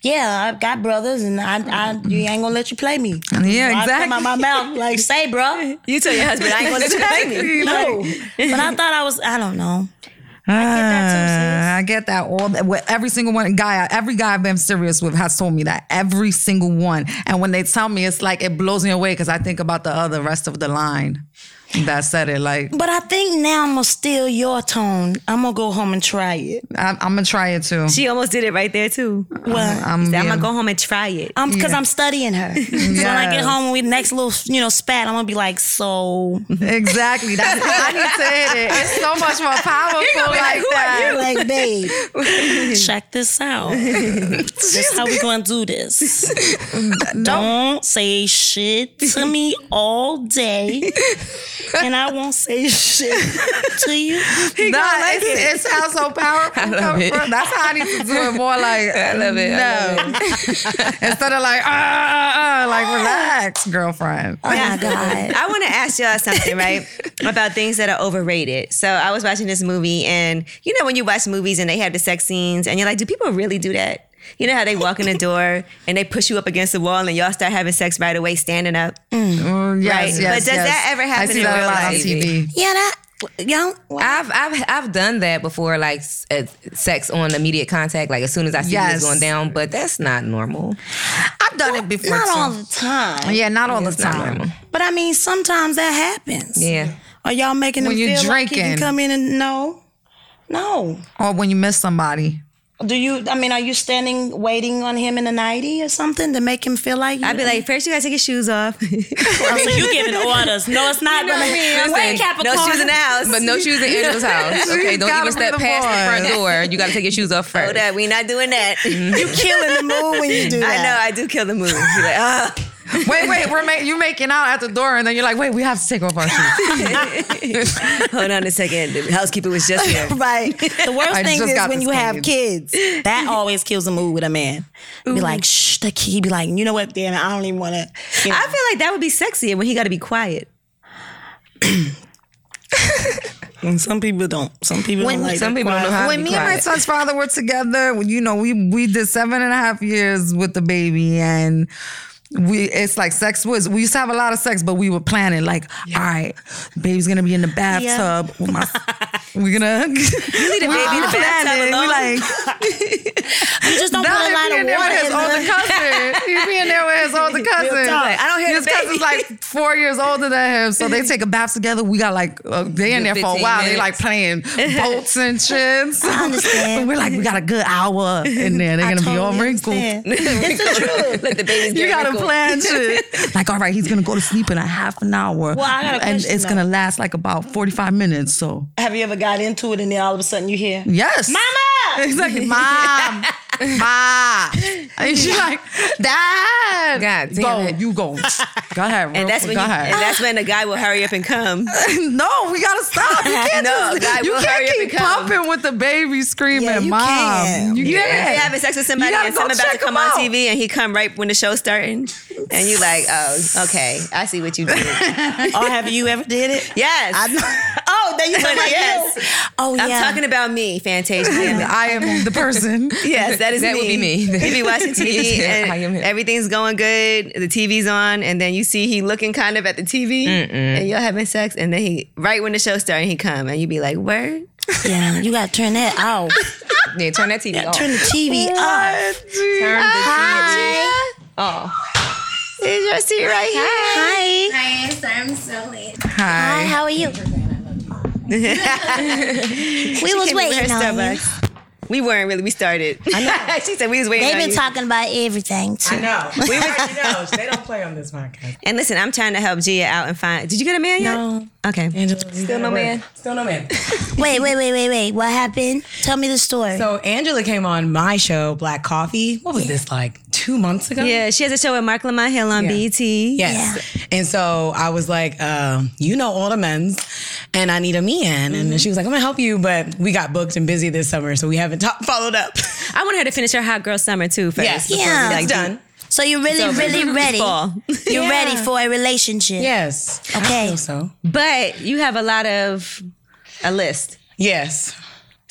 Yeah, I've got brothers, and I, I you ain't gonna let you play me. Yeah, I exactly. come out my mouth like, say, bro. You tell your husband, I ain't gonna let you play me. No, but I thought I was. I don't know. I get that too, sis. I get that all that, with every single one guy, every guy I've been serious with has told me that. Every single one. And when they tell me, it's like it blows me away because I think about the other rest of the line that said it. Like, But I think now I'm gonna steal your tone. I'm gonna go home and try it. I'm, I'm gonna try it too. She almost did it right there too. Well, I'm, She said, I'm being- gonna go home and try it. I'm because Yeah. I'm studying her. So when I get Yes. home, when we next little you know spat, I'm gonna be like, so Exactly. That's I need to hit it. It's so much more powerful like, that. like, babe, check this out. This is how we gonna do this. Don't say shit to me all day, and I won't say shit to you. No, it's, it. sounds so powerful. I love it. That's how I need to do it more like I love it. No. I love it. Instead of like, ah, ah, ah, like relax, girlfriend. Oh my god. I want to ask y'all something, right? About things that are overrated. So I was watching this movie, and you know when you watch movies and they have the sex scenes, and you're like, do people really do that? You know how they walk in the door and they push you up against the wall, and y'all start having sex right away, standing up. Mm, yes, Right. yes, But does yes. that ever happen I see in that real a lot life? on T V. Yeah, that young. I've I've I've done that before, like s- uh, sex on immediate contact, like as soon as I see Yes. it's going down. But that's not normal. I've done it before Not too. all the time. Yeah, not all the It's not time. normal. But I mean, sometimes that happens. Yeah. Are y'all making them When you're feel like you drinking. can come in and no, no? Or when you miss somebody. Do you? I mean, are you standing waiting on him in a nightie or something to make him feel like? You I'd be like, first you gotta take your shoes off. oh, so you giving orders? No, it's not. You know what I mean? Wait, Listen, Capricorn. No shoes in the house. But no shoes in Angela's house. Okay, don't Gotta even be step the past boy. the front door. You got to take your shoes off first. Hold up, we not doing that. You killing the mood when you do that. I know, I do kill the mood. You're like, ah. Wait, wait, we're ma- you making out at the door, and then you're like, wait, we have to take off our shoes. Hold on a second. The housekeeper was just here. Right. The worst I thing just is got when this you have clean. kids. That always kills the mood with a man. Be like, shh, the kid. Be like, you know what, damn it, I don't even want to. You know. I feel like that would be sexier when he got to be quiet. And some people don't. Some people When- don't like Some that people don't know quiet. how to When be me and my quiet. son's father were together, you know, we we did seven and a half years with the baby, and we it's like sex was we used to have a lot of sex, but we were planning like, all right, baby's gonna be in the bathtub. With my, we're gonna You leave the baby in the bathtub We alone. like You just don't now put a he lot be of in there water with his in older the. cousin. He be in there with his older cousin. talk. I don't hear his the baby. cousin's like four years older than him, so they take a bath together. We got like uh, they in there for a fifteen while. They minutes. like playing boats and shit. So, I understand. so we're like, we got a good hour in there. They're I gonna be all totally wrinkled. understand. It's the truth. Let the babies You get gotta wrinkled. plan shit. Like, all right, he's gonna go to sleep in a half an hour. Well, I got a and question, it's though. gonna last like about forty-five minutes. So Have you ever got into it and then all of a sudden you hear, yes. Mama! Exactly. Mom. Mom. And she's like, Dad. God damn go, it. you go. Go ahead. And that's when go you, ahead. and that's when the guy will hurry up and come. No, we gotta stop. You can't, No, just, God you will can't hurry up keep and come. pumping with the baby screaming, Yeah, you Mom. can. You Yeah. can't. You're having sex with somebody You gotta and go something about to check come him on out. T V and he come right when the show's starting. And you like, oh, okay. I see what you did. or have you ever did it? Yes. Oh, then you talking about Yes. you. Oh, yeah. I'm talking about me, Fantasia. Yeah. I am the person. Yes, that is That me. would be me. You be watching T V Yeah, I am and him. everything's going good. The T V's on, and then you see he looking kind of at the T V, and you're having sex, and then he right when the show started, he come, and you be like, "Word." Yeah, you got to turn that off. Yeah, turn that T V off. Turn the T V off. Turn the Hi. T V off. Is your seat right here? Hi. Hi, sorry I'm so late. Hi, Hi. how are you? We was Came over waiting her on you. Starbucks. We weren't really. We started. she said we was waiting They've on been you. talking about everything, too. I know. We know. They don't play on this podcast. And listen, I'm trying to help Gia out and find. Did you get a man yet? No. Okay. Angela, Still no man. Still no man. Wait, wait, wait, wait, wait. What happened? Tell me the story. So Angela came on my show, Black Coffee. What was this, like two months ago? Yeah, she has a show with Mark Lamont Hill on Yeah. B E T. Yes. And so I was like, um, you know all the men's, and I need a man. And then she was like, I'm gonna help you, but we got booked and busy this summer, so we haven't ta- followed up. I want her to finish her hot girl summer too first. Yes. before we, Yeah. like, It's do- done. So you're really, over. really ready. Fall. You're Yeah. ready for a relationship. Yes. Okay. I feel so. But you have a lot of a list. Yes.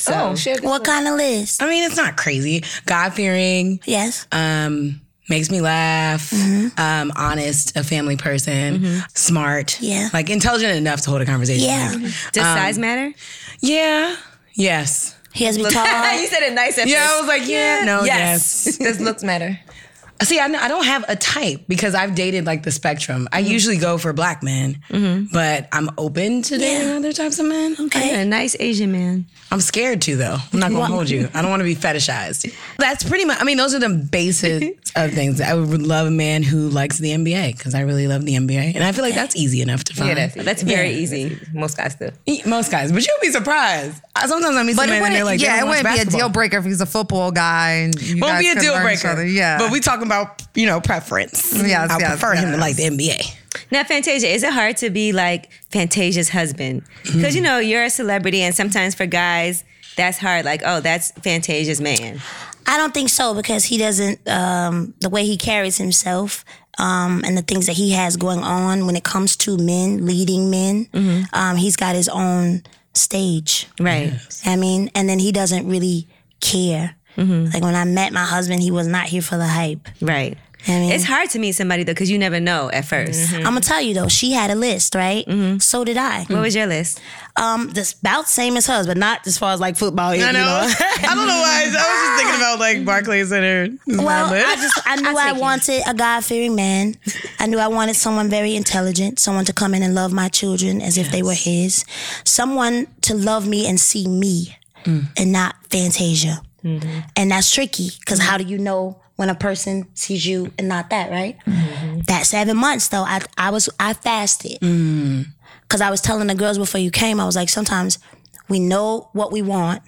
So Oh, shit. What kind of list? I mean, it's not crazy. God-fearing, Yes. um, makes me laugh, Mm-hmm. um, honest, a family person, smart, Yeah. like intelligent enough to hold a conversation. Yeah. does size matter? Yeah. Yes. He has to be tall. You said it nice at Yeah, I first. was like, yeah, no, Yes. yes. Does looks matter? See, I, I don't have a type because I've dated like the spectrum. I usually go for black men, but I'm open to dating Yeah. other types of men. Okay. A nice Asian man. I'm scared to though. I'm not gonna hold you. I don't want to be fetishized. That's pretty much. I mean, those are the basics of things. I would love a man who likes the N B A because I really love the N B A, and I feel like that's easy enough to find. Yeah, that's That's very easy. Most guys do. Most guys, but you'll be surprised. I- Sometimes I meet But some it men and they're wouldn't, like, they yeah, don't it watch wouldn't be a basketball. deal breaker if he's a football guy. And you Won't guys be a could deal learn each breaker. other. Yeah, But we talking about, you know, preference. Yes, I yes, prefer him to yes. like the N B A. Now, Fantasia, is it hard to be like Fantasia's husband? Because, you know, you're a celebrity, and sometimes for guys, that's hard. Like, oh, that's Fantasia's man. I don't think so because he doesn't, um, the way he carries himself um, and the things that he has going on when it comes to men, leading men, um, he's got his own stage. Right. I mean, and then he doesn't really care. Like when I met my husband, he was not here for the hype. Right. I mean, It's hard to meet somebody, though, because you never know at 1st I'm gonna tell you though, she had a list, right? So did I. What was your list? Um, this about same as hers, but not as far as like football. You I know. know? I don't know why. I was just thinking about like Barclays Center. Well, I just I knew I, take you. wanted a God fearing man. I knew I wanted someone very intelligent, someone to come in and love my children as if they were his, someone to love me and see me and not Fantasia. And that's tricky because how do you know when a person sees you and not that, right? That seven months though, I I was I fasted because I was telling the girls before you came, I was like, sometimes we know what we want,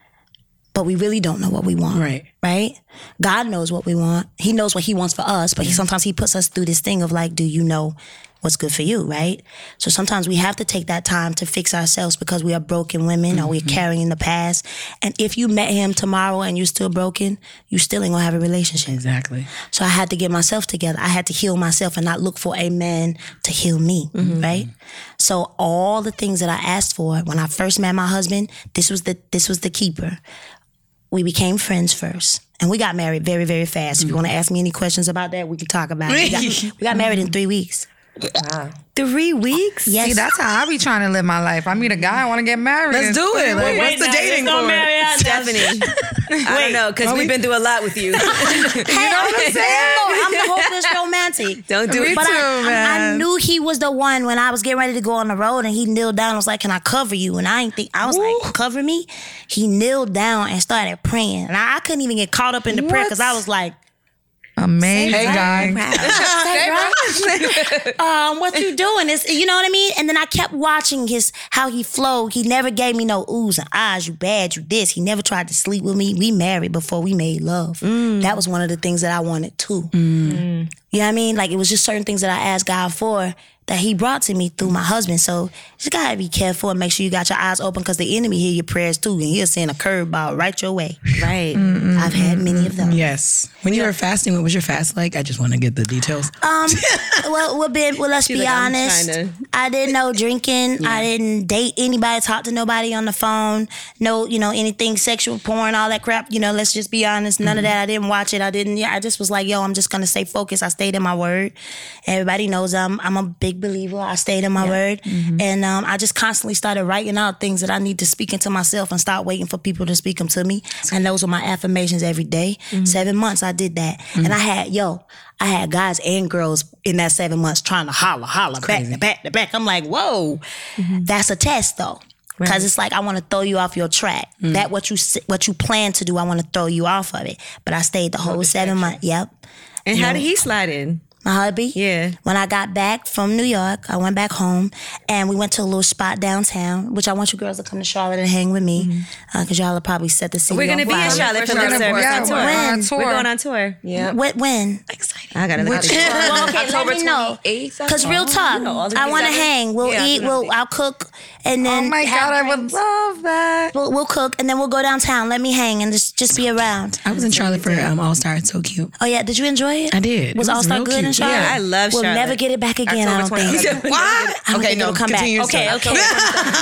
but we really don't know what we want. Right. Right? God knows what we want. He knows what he wants for us, but he, sometimes he puts us through this thing of like, do you know what's good for you, right? So sometimes we have to take that time to fix ourselves because we are broken women or we're carrying the past. And if you met him tomorrow and you're still broken, you still ain't gonna have a relationship. Exactly. So I had to get myself together. I had to heal myself and not look for a man to heal me, right? So all the things that I asked for when I first met my husband, this was the this was the keeper. We became friends first. And we got married very, very fast. If you want to ask me any questions about that, we can talk about it. We got, we got married in three weeks. Three weeks? Yes. See, that's how I be trying to live my life. I meet a guy, I want to get married. Let's do it. Like, what's the dating for? Stephanie. I don't know, because we've been through a lot with you. Hey, I'm the same though. I'm the hopeless romantic. Don't do it. But too, I, I, I man. knew he was the one when I was getting ready to go on the road and he kneeled down and was like, can I cover you? And I ain't think, I was like, cover me? He kneeled down and started praying. And I, I couldn't even get caught up in the prayer because I was like, Amazing. Hey, guy. um, what you doing? Is you know what I mean? And then I kept watching his how he flowed. He never gave me no oohs and ahs. You bad, you this. He never tried to sleep with me. We married before we made love. That was one of the things that I wanted too. You know what I mean? Like it was just certain things that I asked God for that he brought to me through my husband. So you just gotta be careful and make sure you got your eyes open because the enemy hear your prayers too and he'll send a curveball right your way. Right. I've had many of them. Yes. When you were fasting, what was your fast like? I just want to get the details. Um, well, well, ben, well let's be like, I'm honest. trying to- I didn't know drinking. I didn't date anybody, talk to nobody on the phone. No, you know, anything sexual porn, all that crap. You know, let's just be honest. None of that. I didn't watch it. I didn't. Yeah, I just was like, yo, I'm just gonna stay focused. I stayed in my word. Everybody knows I'm I'm a big believer. I stayed in my word, and um, I just constantly started writing out things that I need to speak into myself and start waiting for people to speak them to me. And those were my affirmations every day. Seven months I did that, and I had yo. I had guys and girls in that seven months trying to holler, holler, back to back to back. I'm like, whoa, that's a test though. Because it's like, I want to throw you off your track. That what you s- what you plan to do, I want to throw you off of it. But I stayed the whole seven months. Yep. And how did he slide in? My hubby? Yeah. When I got back from New York, I went back home and we went to a little spot downtown, which I want you girls to come to Charlotte and hang with me because y'all will probably set the scene. We're going to on be in fire. Charlotte for We're lip gonna- service yeah, on tour. we're When? on tour. We're going on tour. Yeah. When? when? I got to Which- Well, okay, October let me know. twenty-eighth, I Because real talk, all the I want to things I- hang. We'll Yeah, eat. We'll. I'll cook, and then Oh my have God, I would drinks. love that. We'll, we'll cook, and then we'll go downtown. Let me hang and just just be around. I was in Charlotte for um, All Star. It's so cute. Oh yeah, did you enjoy it? I did. Was It was All Star real good in cute. Charlotte? Yeah, I love We'll Charlotte. never get it back again. I don't October think. What? I don't Okay, think no, it'll come back. continue your Okay, story. okay.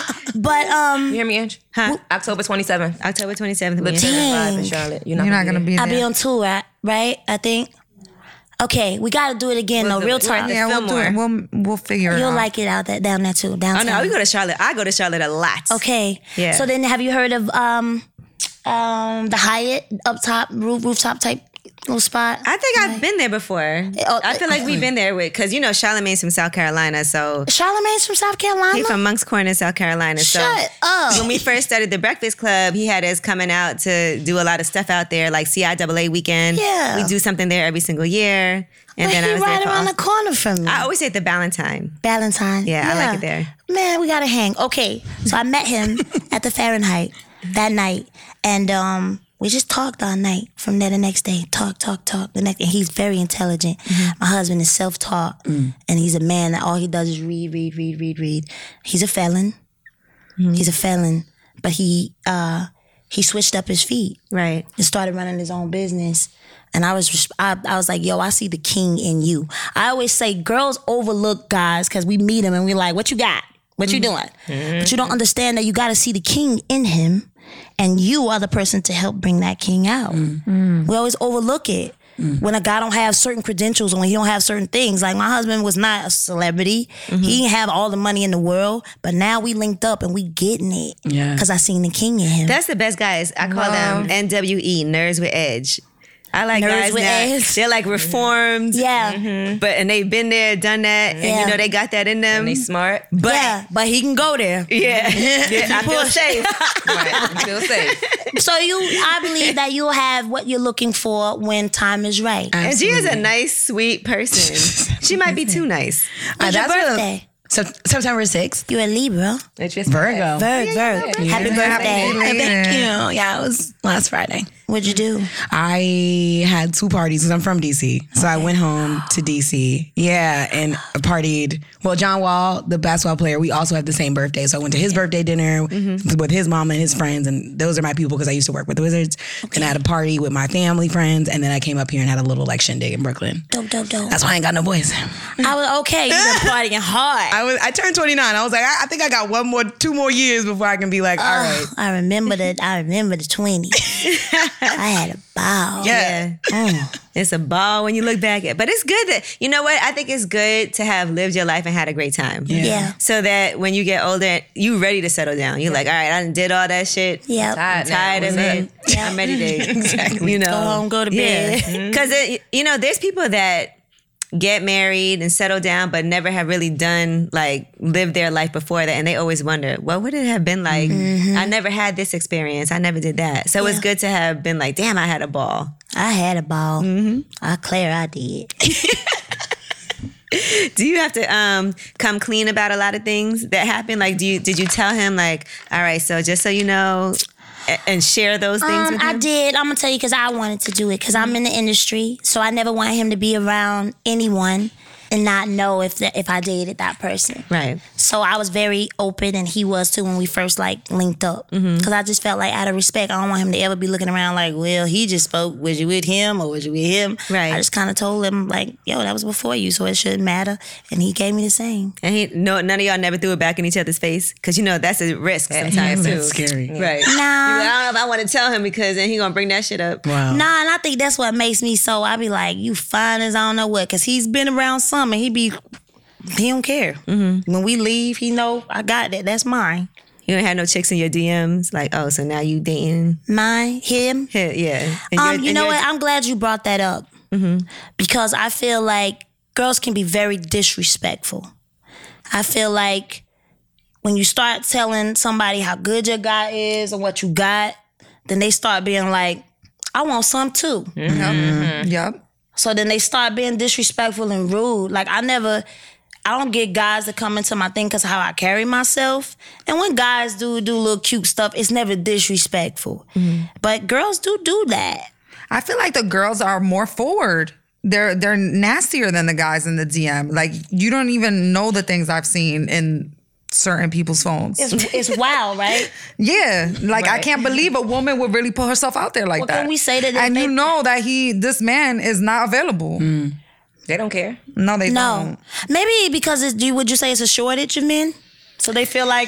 But um, You hear me, Ange? Huh? October twenty-seventh. October twenty-seventh. Live we seven in- five in Dang. Charlotte. You're not, You're not gonna gonna be I'll there. be on tour, right? right? I think. Okay, we got to do it again. We'll though, do real it. talk. Yeah, we'll do it. We'll we'll figure it You'll out. like it out that down there too, Oh downtown. no, we go to Charlotte. I go to Charlotte a lot. Okay. Yeah. So then, have you heard of um, um, the Hyatt up top roof rooftop type little spot? I think I've been there before. Oh, I feel like we've been there with, because you know Charlamagne's from South Carolina, so Charlamagne's from South Carolina. he from Monk's Corner, South Carolina. So Shut up. when we first started the Breakfast Club, he had us coming out to do a lot of stuff out there, like C I A A weekend. Yeah. We do something there every single year. And But then he I was right there for around all- the corner from me. I always say the Valentine. Valentine. Yeah, I like it there. Man, we gotta hang. Okay, so I met him at the Fahrenheit that night, and um, we just talked all night. From there, the next day, talk, talk, talk. The next, and he's very intelligent. Mm-hmm. My husband is self-taught, Mm. and he's a man that all he does is read, read, read, read, read. He's a felon. Mm-hmm. He's a felon, but he uh, he switched up his feet Right. and started running his own business. And I was, res- I, I was like, yo, I see the king in you. I always say girls overlook guys because we meet him and we're like, what you got? What you doing? But you don't understand that you got to see the king in him, and you are the person to help bring that king out. We always overlook it. When a guy don't have certain credentials and when he don't have certain things. Like my husband was not a celebrity. He didn't have all the money in the world, but now we linked up and we getting it. Yeah. Because I seen the king in him. That's the best guys. I call them N W E, Nerds with Edge. I like Nerds guys with that edge. they're like reformed. yeah. But and they've been there, done that, and Yeah. you know they got that in them. And they smart. But yeah, but he can go there. yeah, yeah, I feel safe. Right. You feel safe. So you, I believe that you'll have what you're looking for when time is right. And she is a nice, sweet person. She might be too nice. Uh, When's your that's what- birthday? Sep- September sixth. You're a Libra. It's just Virgo. Verg, Verg. Happy birthday. Happy Thank you. Yeah, it was last Friday. What'd you do? I had two parties because I'm from D C. So I went home to D C. Yeah, and I partied. Well, John Wall, the basketball player, we also have the same birthday. So I went to his birthday dinner with his mom and his friends. And those are my people because I used to work with the Wizards. And I had a party with my family friends. And then I came up here and had a little like shindig in Brooklyn. Dope, dope, dope. That's why I ain't got no voice. I was okay. You been partying hard. I was I turned twenty-nine. I was like, I, I think I got one more, two more years before I can be like, all right. I remember the I remember the twenties. I had a ball. Yeah. Mm. It's a ball when you look back at, but it's good that you know what I think it's good to have lived your life and had a great time. Yeah. So that when you get older, you ready to settle down. You're like, all right, I done did all that shit. Yep. tired, I'm tired now. of What's it. I'm ready to exactly. You know, Go home, go to bed. Because you know, there's people that get married and settle down, but never have really done like lived their life before that, and they always wonder, what would it have been like? I never had this experience. I never did that. So it's Yeah. good to have been like, damn, I had a ball. I had a ball. Mm-hmm. I Claire, I did. Do you have to um come clean about a lot of things that happen? Like, do you did you tell him like, all right, so just so you know, a- and share those things Um, with I him? did. I'm gonna tell you because I wanted to do it because I'm in the industry, so I never want him to be around anyone and not know if the, if I dated that person. Right. So I was very open, and he was too when we first like linked up. Because Mm-hmm. I just felt like out of respect, I don't want him to ever be looking around like, well, he just spoke. Was you with him or was you with him? Right. I just kind of told him like, yo, that was before you, so it shouldn't matter. And he gave me the same. And he no none of y'all never threw it back in each other's face because you know that's a risk sometimes too. That's scary. Right. Nah. You're like, I don't know if I want to tell him because then he gonna bring that shit up. Wow. Nah, and I think that's what makes me so. I be like, you fine as I don't know what, because he's been around some, and he be, he don't care. Mm-hmm. When we leave, he know I got that. That's mine. You don't have no chicks in your D Ms like, oh, so now you dating? Mine, him. Yeah. yeah. And Um, you're- you and know you're- what? I'm glad you brought that up because I feel like girls can be very disrespectful. I feel like when you start telling somebody how good your guy is or what you got, then they start being like, I want some too. Yep. Yep. So then they start being disrespectful and rude. Like I never, I don't get guys to come into my thing because how I carry myself. And when guys do do little cute stuff, it's never disrespectful. But girls do do that. I feel like the girls are more forward. They're they're nastier than the guys in the D M. Like you don't even know the things I've seen in certain people's phones. It's, it's wild, right? Yeah, like I can't believe a woman would really put herself out there like Well, that. can we say that it And you may- know that he, this man, is not available. They don't care. No, they No. don't. Maybe because it's, do you- would you say it's a shortage of men? So they feel like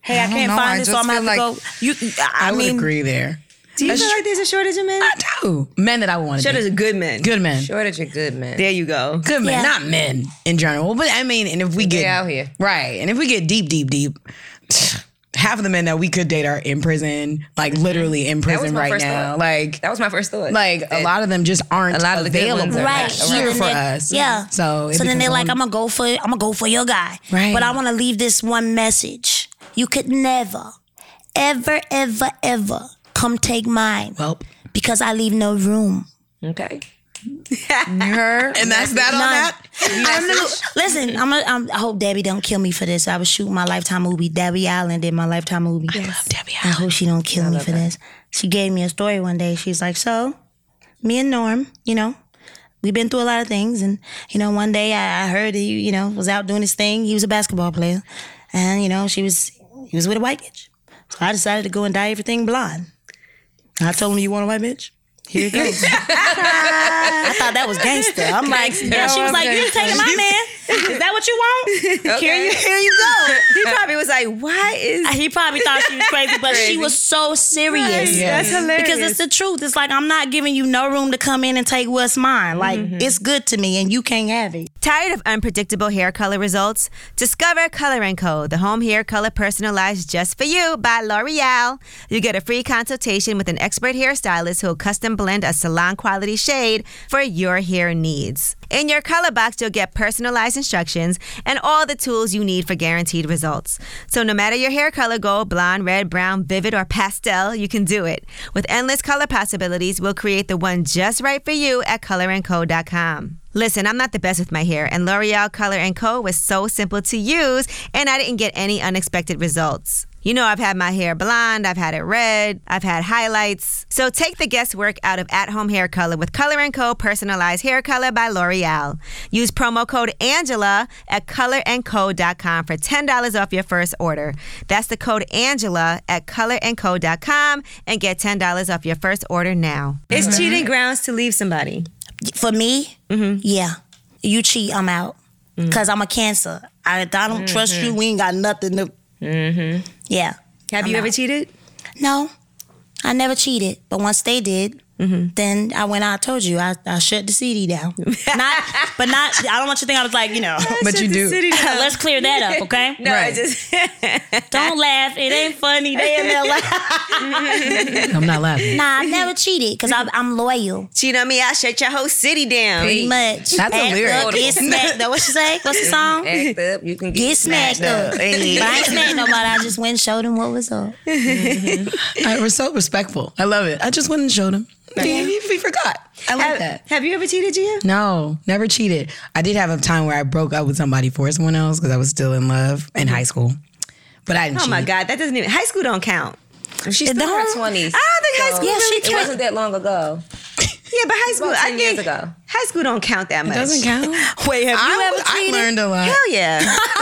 hey, I, I don't can't know, find I this, so just I'm gonna have feel to go. You, I, I, would mean, agree there. Do you That's feel tr- like there's a shortage of men? I do. Men that I want to Shortage date. of good men. Good men. Shortage of good men. There you go. Good men, Yeah. not men in general. But I mean, and if we They get out here. right, and if we get deep, deep, deep, half of the men that we could date are in prison, like literally in That was prison my right first now. thought. Like, That was my first thought. like a That- lot of them just aren't A lot of the good available ones are Right. not So here then for they- us. Yeah. So, it So then becomes they're a like, whole- I'm gonna go for I'm gonna go for your guy. Right. But I wanna leave this one message. You could never, ever, ever, ever come take mine. well, Because I leave no room. Okay. You heard? and that's that on None. that. I knew- listen, I'm a, I'm, I hope Debbie don't kill me for this. I was shooting my Lifetime movie. Debbie Allen did my Lifetime movie. I love Debbie I hope she don't kill me for this. She gave me a story one day. She's like, so, me and Norm, you know, we've been through a lot of things. And, you know, one day I, I heard he, you know, was out doing his thing. He was a basketball player. And, you know, she was, he was with a white bitch. So I decided to go and dye everything blonde. I told him, you want a white bitch? Here it goes. I thought that was gangster. I'm like, yeah, she was like, you taking my man. Is that what you want? Here you, here you go. He probably was like, why is He probably thought she was crazy, but she was so serious. Yeah. That's hilarious. Because it's the truth. It's like, I'm not giving you no room to come in and take what's mine. Like, it's good to me and you can't have it. Tired of unpredictable hair color results? Discover Color and Co., the home hair color personalized just for you by L'Oreal. You get a free consultation with an expert hairstylist who will custom blend a salon quality shade for your hair needs. In your color box, you'll get personalized instructions and all the tools you need for guaranteed results. So no matter your hair color, gold, blonde, red, brown, vivid, or pastel, you can do it. With endless color possibilities, we'll create the one just right for you at color and co dot com. Listen, I'm not the best with my hair, and L'Oreal Color and Co. was so simple to use, and I didn't get any unexpected results. You know, I've had my hair blonde, I've had it red, I've had highlights. So take the guesswork out of at-home hair color with Color and Co. Personalized Hair Color by L'Oreal. Use promo code Angela at color and co dot com for ten dollars off your first order. That's the code Angela at color and co dot com and get ten dollars off your first order now. It's cheating grounds to leave somebody. For me, yeah. You cheat, I'm out. Because I'm a Cancer. I, I don't trust you. We ain't got nothing to. Yeah. Have I'm you ever out. cheated? No, I never cheated. But once they did, then I went out. I told you I, I shut the C D down. Not, but not. I don't want you to think I was like, you know. But you do. Let's clear that up, okay? No, Right. I just Don't laugh. It ain't funny. They in there laughing. I'm not laughing. Nah, I never cheated because I'm loyal. cheat on me, I'll shut your whole city down. Pretty much. That's a Act lyric. up, get smacked up. What you say? What's the song? Act up, you can get, Get smacked up. But I ain't smacked nobody. I just went and showed him what was up. I, we're so respectful. I love it. I just went and showed him. We, we forgot. I like Have, that. have you ever cheated, Gia? No, never cheated. I did have a time where I broke up with somebody for someone else because I was still in love in high school. But I didn't Oh cheat. my God, that doesn't even. High school don't count. She's still in her don't- twenties. I don't think high school. Yeah, really she It counts. wasn't that long ago. Yeah, but high school. About I ten think years ago. high school don't count that much. It doesn't count. Wait, have you I, ever I cheated? learned a lot. Hell yeah,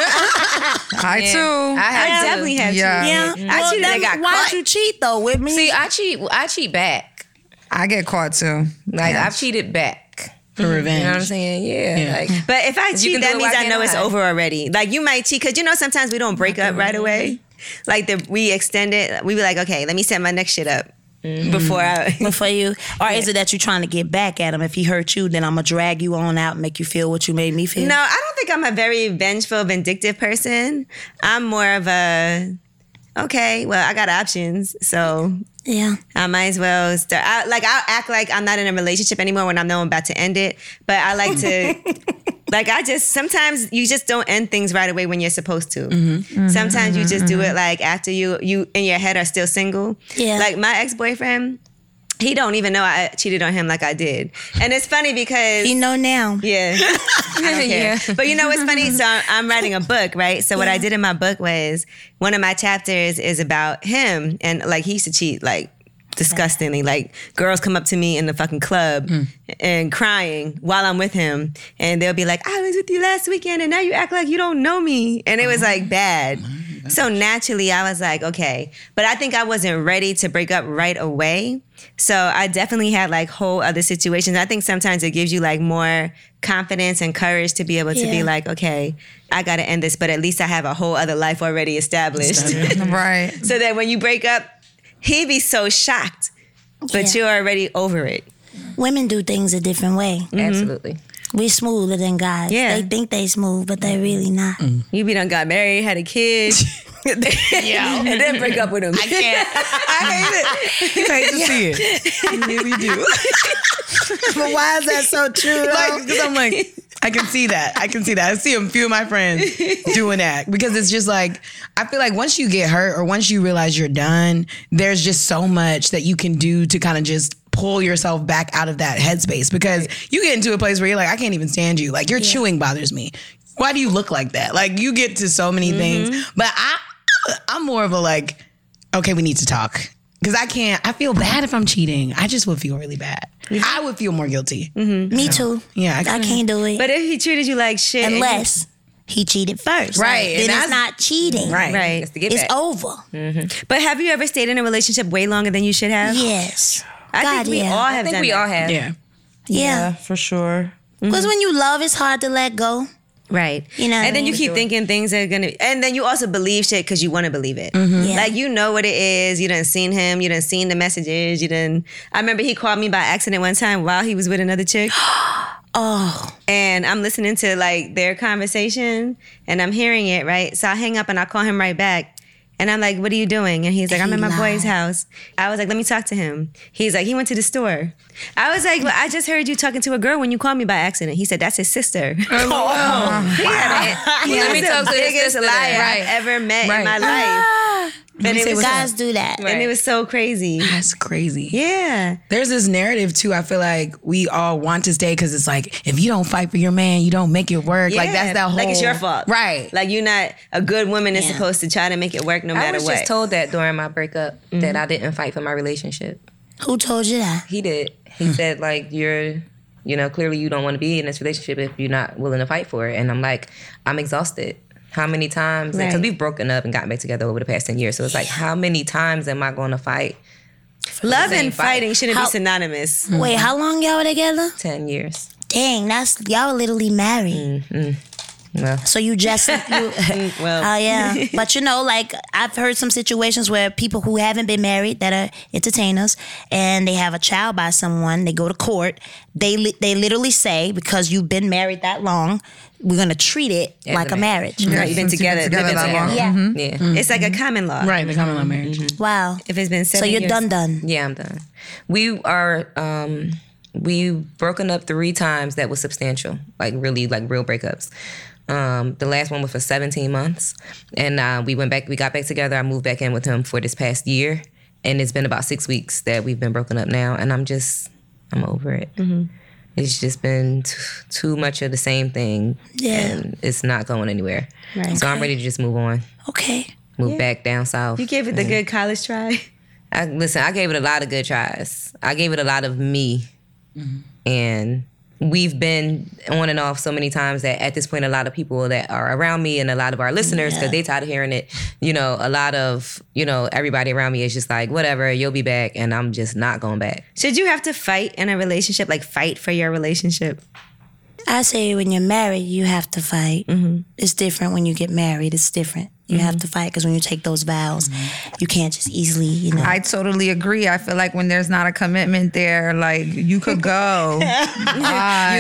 I Yeah. too. I, I had to. definitely have Yeah. cheated. Yeah. I Well, cheated and that- got why'd caught. you cheat though with me? See, I cheat. I cheat back. I get caught too. Like Yeah. I've cheated back. For revenge. You know what I'm saying? Yeah. Yeah. Like But if I You cheat, can that do it, means why I can't know it's I? over already. Like you might cheat because you know sometimes we don't break up right away. Like the we extend it. We be like, okay, let me set my next shit up before I. for you, or is it that you're trying to get back at him? If he hurt you, then I'm gonna drag you on out and make you feel what you made me feel. No, I don't think I'm a very vengeful, vindictive person. I'm more of a okay. Well, I got options, so Yeah. I might as well start. I, like I'll act like I'm not in a relationship anymore when I know I'm about to end it. But I like to, like I just sometimes you just don't end things right away when you're supposed to. Sometimes you just do it like after you you in your head are still single. Yeah. Like my ex boyfriend, he don't even know I cheated on him like I did, and it's funny because You know now. yeah. I don't care. But you know what's funny? So I'm, I'm writing a book, right? So what I did in my book was one of my chapters is about him, and like he used to cheat like disgustingly. Like girls come up to me in the fucking club and crying while I'm with him, and they'll be like, "I was with you last weekend, and now you act like you don't know me," and it was like bad. So naturally, I was like, okay. But I think I wasn't ready to break up right away. So I definitely had like whole other situations. I think sometimes it gives you like more confidence and courage to be able to Yeah. be like, okay, I got to end this, but at least I have a whole other life already established. Right. So that when you break up, he'd be so shocked, but Yeah. you're already over it. Women do things a different way. Absolutely. We smoother than guys. Yeah. They think they smooth, but they really not. You be done got married, had a kid, Yeah. and then break up with him. I can't. I hate it. I hate to see it. I really do. But why is that so true? Like, because I'm like, I can see that. I can see that. I see a few of my friends doing that because it's just like, I feel like once you get hurt or once you realize you're done, there's just so much that you can do to kind of just pull yourself back out of that headspace because you get into a place where you're like, I can't even stand you. Like your chewing bothers me. Why do you look like that? Like you get to so many things, but I, I'm more of a like, okay, we need to talk. Because I can't, I feel bad if I'm cheating. I just would feel really bad. I would feel more guilty. Me too. Yeah, I I couldn't- can't do it. But if he treated you like shit, and you- Unless he cheated first. Right, Then and it's that's- not cheating. Right. right. Just to get It's back. over. But have you ever stayed in a relationship way longer than you should have? Yes. I God, think we yeah. all I have think done we that. all have. Yeah. Yeah. for sure. Because when you love, it's hard to let go. Right. You know what and then I you mean? keep thinking things are gonna, and then you also believe shit because you want to believe it. Yeah. Like you know what it is. You done seen him. You done seen the messages. You done. I remember he called me by accident one time while he was with another chick. Oh, And I'm listening to like their conversation and I'm hearing it, right? So I hang up and I call him right back. And I'm like, what are you doing? And he's like, I'm He at my boy's lied. house. I was like, let me talk to him. He's like, he went to the store. I was like, well, I just heard you talking to a girl when you called me by accident. He said, that's his sister. Oh, He Let was me the talk to his biggest sister liar then. I've ever met in Right. my life. And it, was, guys do that. and it was so crazy. That's crazy. Yeah. There's this narrative too. I feel like we all want to stay because it's like if you don't fight for your man, you don't make it work. Like Yeah. that's that whole Like it's your fault. right? Like you're not, a good woman is Yeah. supposed to try to make it work no I matter was what. just told that during my breakup that I didn't fight for my relationship. Who told you that? He did. He said like you're, you know, clearly you don't want to be in this relationship if you're not willing to fight for it. And I'm like, I'm exhausted. How many times? Because Right. we've broken up and gotten back together over the past ten years. So it's like, how many times am I going to fight? Love same and fight. fighting shouldn't How- be synonymous. Wait, how long y'all were together? ten years. Dang, that's y'all were literally married. Well, So you just you, oh Well, yeah, but you know, like I've heard some situations where people who haven't been married that are entertainers and they have a child by someone, they go to court. They li- they literally say because you've been married that long, we're gonna treat it As like a a marriage. right, you've been Since you've been together. together living that together. long. Yeah. yeah. It's like a common law. Right, the common law marriage. Wow. If it's been So seven you're years. done done. Yeah, I'm done. We are um we've broken up three times that was substantial. Like really like real breakups. Um, the last one was for seventeen months. And uh, we went back we got back together. I moved back in with him for this past year. And it's been about six weeks that we've been broken up now. And I'm just I'm over it. It's just been t- too much of the same thing. Yeah. And it's not going anywhere. Right. So I'm ready to just move on. Okay. Move back down south. You gave it the good college try. I, listen, I gave it a lot of good tries. I gave it a lot of me. And we've been on and off so many times that at this point, a lot of people that are around me and a lot of our listeners, because Yeah. they tired of hearing it, you know, a lot of, you know, everybody around me is just like, whatever, you'll be back. And I'm just not going back. Should you have to fight in a relationship, like fight for your relationship? I say when you're married, you have to fight. It's different when you get married. It's different. You have to fight because when you take those vows, you can't just easily, you know. I totally agree. I feel like when there's not a commitment there, like you could go. I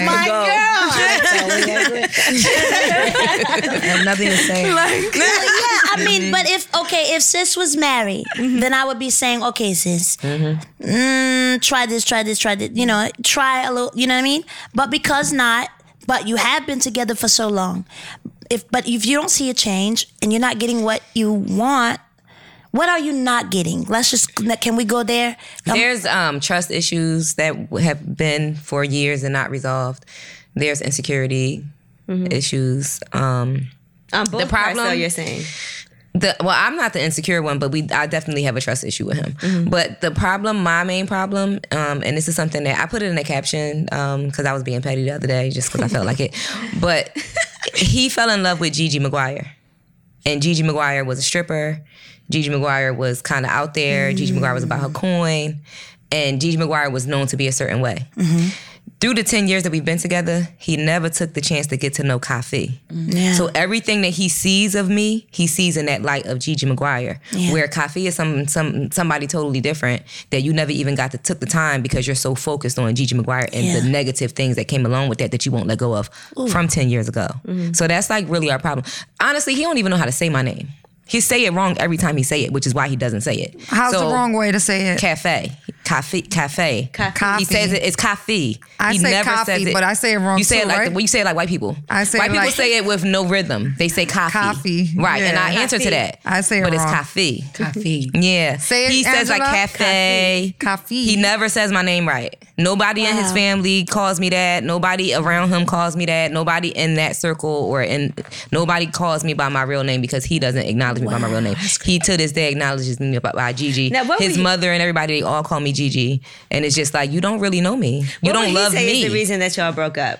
I have nothing to say. yeah, I mean, but if okay, if sis was married, then I would be saying, okay, sis, mm, try this, try this, try this. You know, try a little. You know what I mean? But because not, but you have been together for so long. If but if you don't see a change and you're not getting what you want, what are you not getting? Let's just can we go there? Um, There's um, trust issues that have been for years and not resolved. There's insecurity issues. Um, On both The parts, problem- though, you're saying. The, well, I'm not the insecure one, but we I definitely have a trust issue with him. But the problem, my main problem, um, and this is something that I put it in a caption because I was being petty the other day just because I felt like it. But he fell in love with Gigi McGuire. and Gigi Maguire was a stripper. Gigi Maguire was kind of out there. Mm. Gigi Maguire was about her coin. And Gigi Maguire was known to be a certain way. Mm-hmm. Through the ten years that we've been together, he never took the chance to get to know Kafi. Yeah. So everything that he sees of me, he sees in that light of Gigi Maguire. Yeah. Where Kafi is some some somebody totally different that you never even got to took the time because you're so focused on Gigi Maguire and yeah. the negative things that came along with that that you won't let go of Ooh. From ten years ago. Mm-hmm. So that's like really our problem. Honestly, he don't even know how to say my name. He say it wrong every time he say it, which is why he doesn't say it. How's so, the wrong way to say it? Cafe. Cafe. Cafe. Coffee. He says it, it's coffee. I he say never coffee, says it. but I say it wrong You say too, it like right? the, well, you say it like white people. I say white it people like, say it with no rhythm. They say coffee. Coffee. Right, yeah. and I answer coffee. to that. I say it but wrong. But it's coffee. Coffee. Yeah. Say it, he says Angela? like cafe. Coffee. He never says my name right. Nobody wow. in his family calls me that. Nobody around him calls me that. Nobody in that circle or in nobody calls me by my real name because he doesn't acknowledge me wow. by my real name. He to this day acknowledges me by, by Gigi. Now, his you, mother and everybody, they all call me Gigi. And it's just like, you don't really know me. You what don't would love he say me. Is the reason that y'all broke up?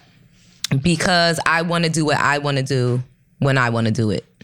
Because I want to do what I want to do when I want to do it.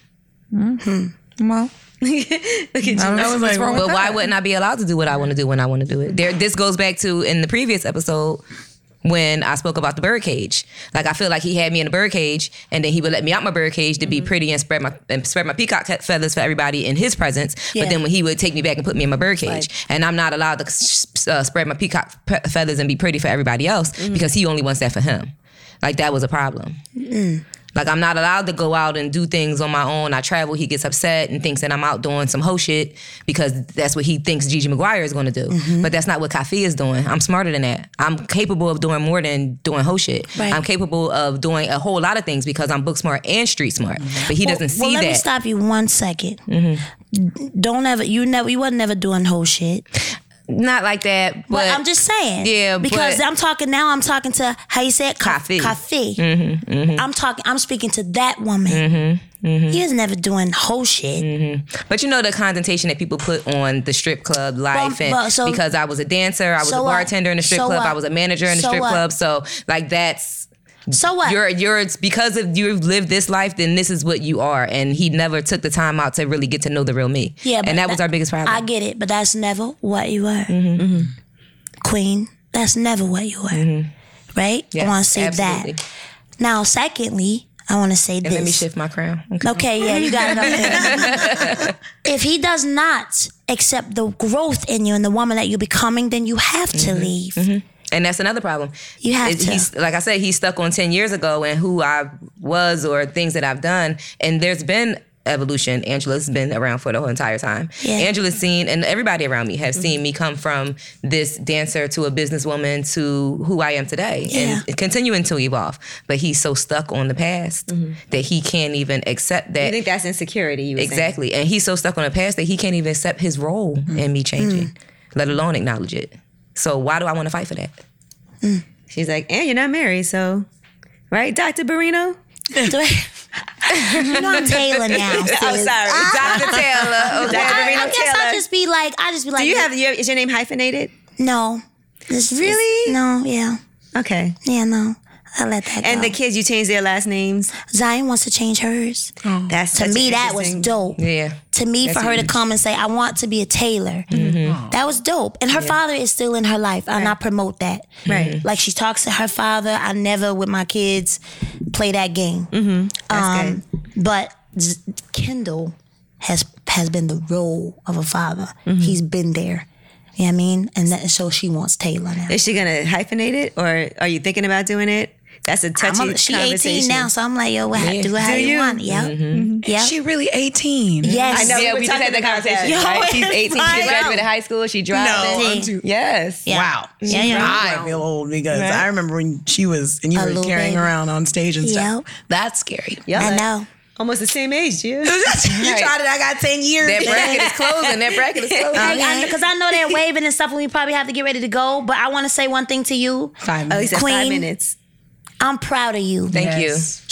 Mm-hmm. Well, look at you. I was like, but why wouldn't I be allowed to do what I want to do when I want to do it? There, this goes back to in the previous episode when I spoke about the birdcage. Like I feel like he had me in a birdcage, and then he would let me out my birdcage to mm-hmm. be pretty and spread my and spread my peacock feathers for everybody in his presence. Yeah. But then when he would take me back and put me in my birdcage, right. and I'm not allowed to uh, spread my peacock pe- feathers and be pretty for everybody else mm-hmm. because he only wants that for him. Like that was a problem. Mm. Like I'm not allowed to go out and do things on my own. I travel, he gets upset and thinks that I'm out doing some hoe shit because that's what he thinks Gigi Maguire is going to do. Mm-hmm. But that's not what Kafi is doing. I'm smarter than that. I'm capable of doing more than doing hoe shit. Right. I'm capable of doing a whole lot of things because I'm book smart and street smart. Mm-hmm. But he well, doesn't see well, let that. Let me stop you one second. Mm-hmm. Don't ever, you never, you wasn't never doing hoe shit. Not like that, but well, I'm just saying. Yeah, because but, I'm talking now. I'm talking to how you say it, Kafi. Kafi. Mm-hmm, mm-hmm. I'm talking. I'm speaking to that woman. Mm-hmm, mm-hmm. He was never doing whole shit. Mm-hmm. But you know the connotation that people put on the strip club life, well, and well, so, because I was a dancer, I was so a bartender in the strip so club, what? I was a manager in the so strip what? club. So like that's. So what? You're you're it's because of you've lived this life, then this is what you are. And he never took the time out to really get to know the real me. Yeah, but and that, that was our biggest problem. I get it, but that's never what you were. Mm-hmm. Mm-hmm. Queen, that's never what you were. Mm-hmm. Right? Yes, I want to say absolutely. that. Now, secondly, I want to say and this. Let me shift my crown. Okay, okay yeah, you got it up here. If he does not accept the growth in you and the woman that you're becoming, then you have to mm-hmm. leave. Mm-hmm. And that's another problem. You have it, to. He's, like I said, he's stuck on ten years ago and who I was or things that I've done. And there's been evolution. Angela's been around for the whole entire time. Yeah. Angela's seen, and everybody around me has mm-hmm. seen me come from this dancer to a businesswoman to who I am today yeah. and continuing to evolve. But he's so stuck on the past mm-hmm. that he can't even accept that. You think that's insecurity? You were exactly. saying. And he's so stuck on the past that he can't even accept his role mm-hmm. in me changing, mm-hmm. let alone acknowledge it. So why do I want to fight for that? Mm. She's like, and you're not married, so, right, Doctor Barrino? You know I'm Taylor now. Oh, sorry, Doctor Taylor. Okay, I, Barrino I guess Taylor. I'll just be like, I just be like. Do you have? You have is your name hyphenated? No. It's, really? It's, no. Yeah. Okay. Yeah. No. I let that go. And the kids, you changed their last names? Zion wants to change hers. Oh. That's to me, that was dope. Yeah. To me, That's for her huge. to come and say, I want to be a tailor. Mm-hmm. That was dope. And her yeah. father is still in her life. Right. And I promote that. Right. Like she talks to her father. I never, with my kids, play that game. Mm-hmm. That's um, good. But Z- Kendall has has been the role of a father. Mm-hmm. He's been there. You know what I mean? And that, so she wants Taylor now. Is she going to hyphenate it? Or are you thinking about doing it? That's a touchy I'm a, she conversation. eighteen now, so I'm like, yo, what, Yeah. do it how Do you, you? want it. Yep. Mm-hmm. Yep. Is she really eighteen? Yes. I know. Yeah, we, we were just had that talking about conversation, that. right? She's eighteen. She fine. graduated high school. She driving. No, See. I'm too. Yes. Yeah. Wow. Yeah, yeah. I feel old because Right. I remember when she was, and you A were little carrying baby. around on stage and stuff. Yep. That's scary. Yeah, I like, know. almost the same age, you. You tried it, I got ten years. That bracket is closing. That bracket is closing. Because I know they're waving and stuff, and we probably have to get ready to go. But I want to say one thing to you. Five Oh, he minutes. said Queen. five minutes. I'm proud of you. Thank Yes.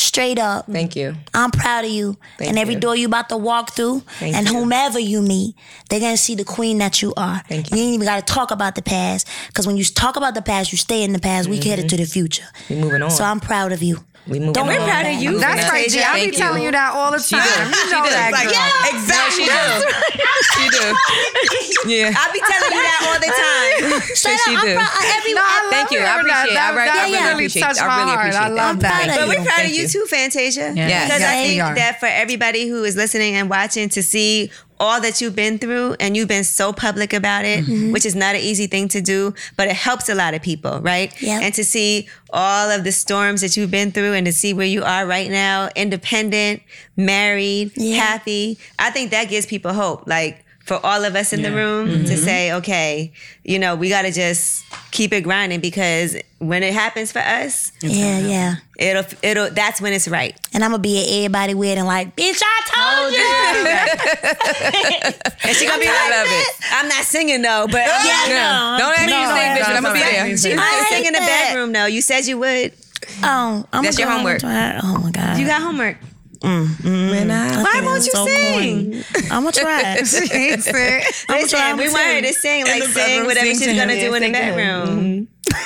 Straight up. Thank you. I'm proud of you. Thank and every you. door you about to walk through, Thank and you. whomever you meet, they're gonna see the queen that you are. Thank you. You ain't even gotta talk about the past. Because when you talk about the past, you stay in the past. We headed to the future. We moving on. So I'm proud of you. we moving Don't on. worry about it. you. Moving That's on. right, G. I be Thank telling you that all the She time. does. You She know does. that, Like, girl. yeah, Exactly. She do. Yeah. I be telling you that all the time. Straight She up, I'm do. proud of every No, I Thank love you. I hearing appreciate it. that. I re- That, I that really really appreciate touched it. I my really heart. appreciate I that. love I'm that. proud of But we're you. proud Thank of you you. too, Fantasia. Yes. Because Yes, I we think are. that for everybody who is listening and watching to see all that you've been through, and you've been so public about it, Mm-hmm. which is not an easy thing to do, but it helps a lot of people, right? Yep. And to see all of the storms that you've been through and to see where you are right now, independent, married, Yeah. happy, I think that gives people hope. Like, for all of us in the room Mm-hmm. to say, okay, you know, we got to just keep it grinding, because when it happens for us, Yeah, yeah. it'll, it'll, that's when it's right. And I'm gonna be at everybody wedding like, bitch, I told you. And she gonna be I like, love it. I'm not singing though, but Yeah, no. Don't ask me to No, sing, bitch, no, but I'm gonna be no, there. no. she I might hate sing in the that. bedroom though. You said you would. Oh, I'm That's your gonna homework. Try. Oh my god. You got homework. When I Why won't you so sing? I'm gonna try. She hates it. I'ma try, Listen, we I'ma want her sing. to sing, like the sing bedroom, whatever sing she's to gonna him. do in the Sing to him. bedroom.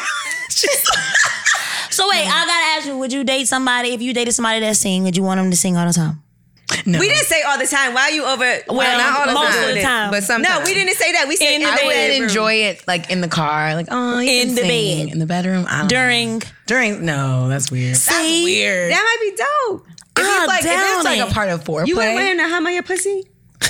So wait, I gotta ask you: would you date somebody if you dated somebody that sing? Would you want them to sing all the time? No. We didn't say all the time. Why are you over? Well, not all the most time. of the time. But sometimes. No, we didn't say that. We said In the in the I would bedroom. enjoy it like in the car, like oh, you In can the sing. bed. in the bedroom. I don't During know. during no, that's weird. See? That's weird. That might be dope. If I'm it's like if down it's like it. a part of foreplay. You went wearing a hum on your pussy?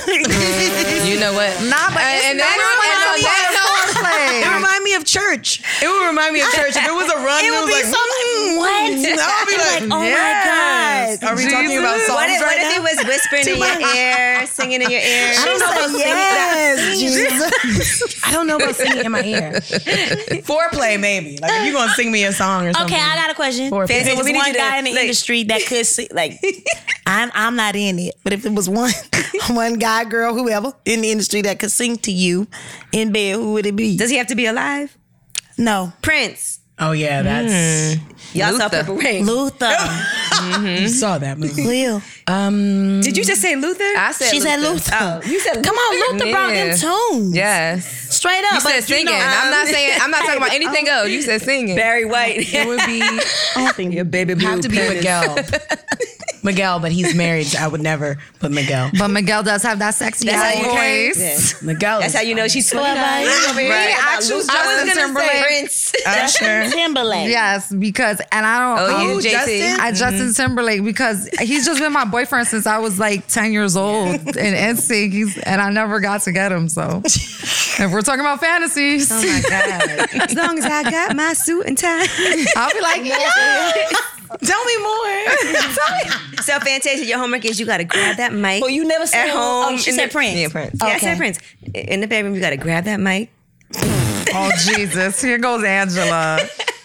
You know what? Nah, but it's and not that, really and on that note, It remind me of church. It would remind me of church. If it was a run, It it, would was be like, something. mm, What? I would be like, oh yes. my god! are we talking about songs What if, what right if now? he was whispering in your ear, singing in your ear? I don't know about singing. Yes, Jesus. I don't know about singing in my ear. Foreplay, maybe. Like if you're gonna sing me a song or something. Okay, I got a question. Foreplay. If it was We need one you to, guy in the like- industry that could sing, like, I'm I'm not in it, but if it was one one guy, girl, whoever in the industry that could sing to you in bed, who would it be? Does he have to be alive? No, Prince. Oh yeah, that's Y'all saw Luther. Purple Rain. Luther. you saw that movie. Will. Um, Did you just say Luther? I said She said Luther. Luther. you said Come on, Luther brought them Yeah. tunes. Yes. Straight up. You said but singing. know, I'm not um, saying. I'm not talking about anything else. You said singing. Barry White. it would be I don't think Your baby blue have to be penis. Miguel. Miguel, but he's married, so I would never put Miguel. But Miguel does have that sexy That's how you voice. Yeah. Miguel. That's is how you know she's Well, twenty-nine. right. Over here Right. about I choose Luther. Justin I was gonna say Timberlake. Prince. Usher. Timberlake. Yes, because and I don't. Oh, you, Oh, J T. Justin? I Justin Timberlake because he's just been my boyfriend since I was like ten years old in N Sync. He's and I never got to get him. So if we're talking about fantasies, Oh my God. As long as I got my suit and tie. I'll be like, yeah. Tell me more. So Fantasia, your homework is you got to grab that mic. Well, you never said At home, Oh, she in said the- Prince. Yeah, Prince. Yeah, I Okay. said Prince. In the bedroom, you got to grab that mic. Oh Jesus! Here goes Angela.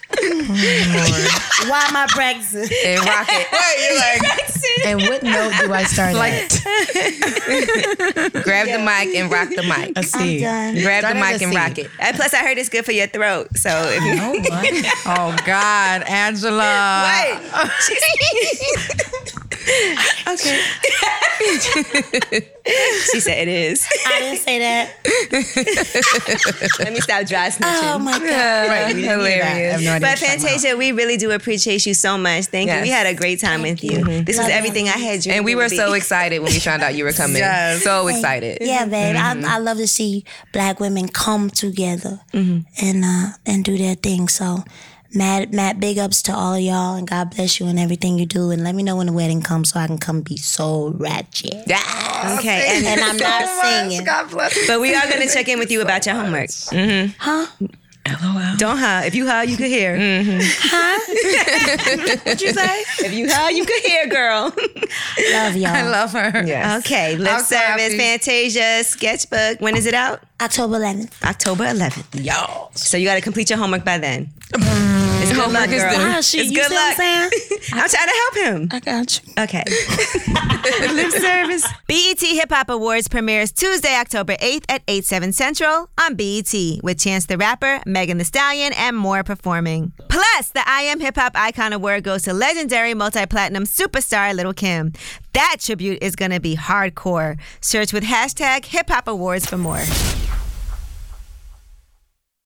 Why am I practicing? And rock it. You're like, and what note do I start Like, at? Grab the mic and rock the mic. Let's see. done. Grab Start the at mic a and C. rock it. And plus, I heard it's good for your throat. So if you Oh, what? oh God, Angela. wait, okay. She said it is. I didn't say that. Let me stop dry snitching. Oh my god. Right, we didn't hear that. I have Hilarious. no idea But what you're talking about. Fantasia, we really do appreciate you so much. Thank you. Yes. We had a great time with you. This was Love everything I had dreamed. And we it were would be. so excited when we found out you were coming. Yes. So excited. Yeah, babe. Mm-hmm. I, I love to see black women come together Mm-hmm. and uh, and do their thing. So, mad, mad, big ups to all of y'all, and God bless you and everything you do. And let me know when the wedding comes so I can come be so ratchet. Yeah. Okay, and, And I'm not singing. God bless you. but we are going to check in with you about your homework. Huh? LOL. Don't huh? If you huh, you could hear. What'd you say? If you huh, you could hear, girl. Love y'all. I love her. Yes. Okay, lip I'm so service, happy. Fantasia, sketchbook. When is it out? October eleventh. October eleventh. Y'all. So you got to complete your homework by then. It's good luck, girl. Ah, shit, It's you good see what I'm luck. saying? I'm trying to help him. I got you. Okay. Lip service. B E T Hip Hop Awards premieres Tuesday, October eighth at eight, seven Central on B E T with Chance the Rapper, Megan Thee Stallion, and more performing. Plus, the I Am Hip Hop Icon Award goes to legendary multi-platinum superstar Lil' Kim. That tribute is going to be hardcore. Search with hashtag Hip Hop Awards for more.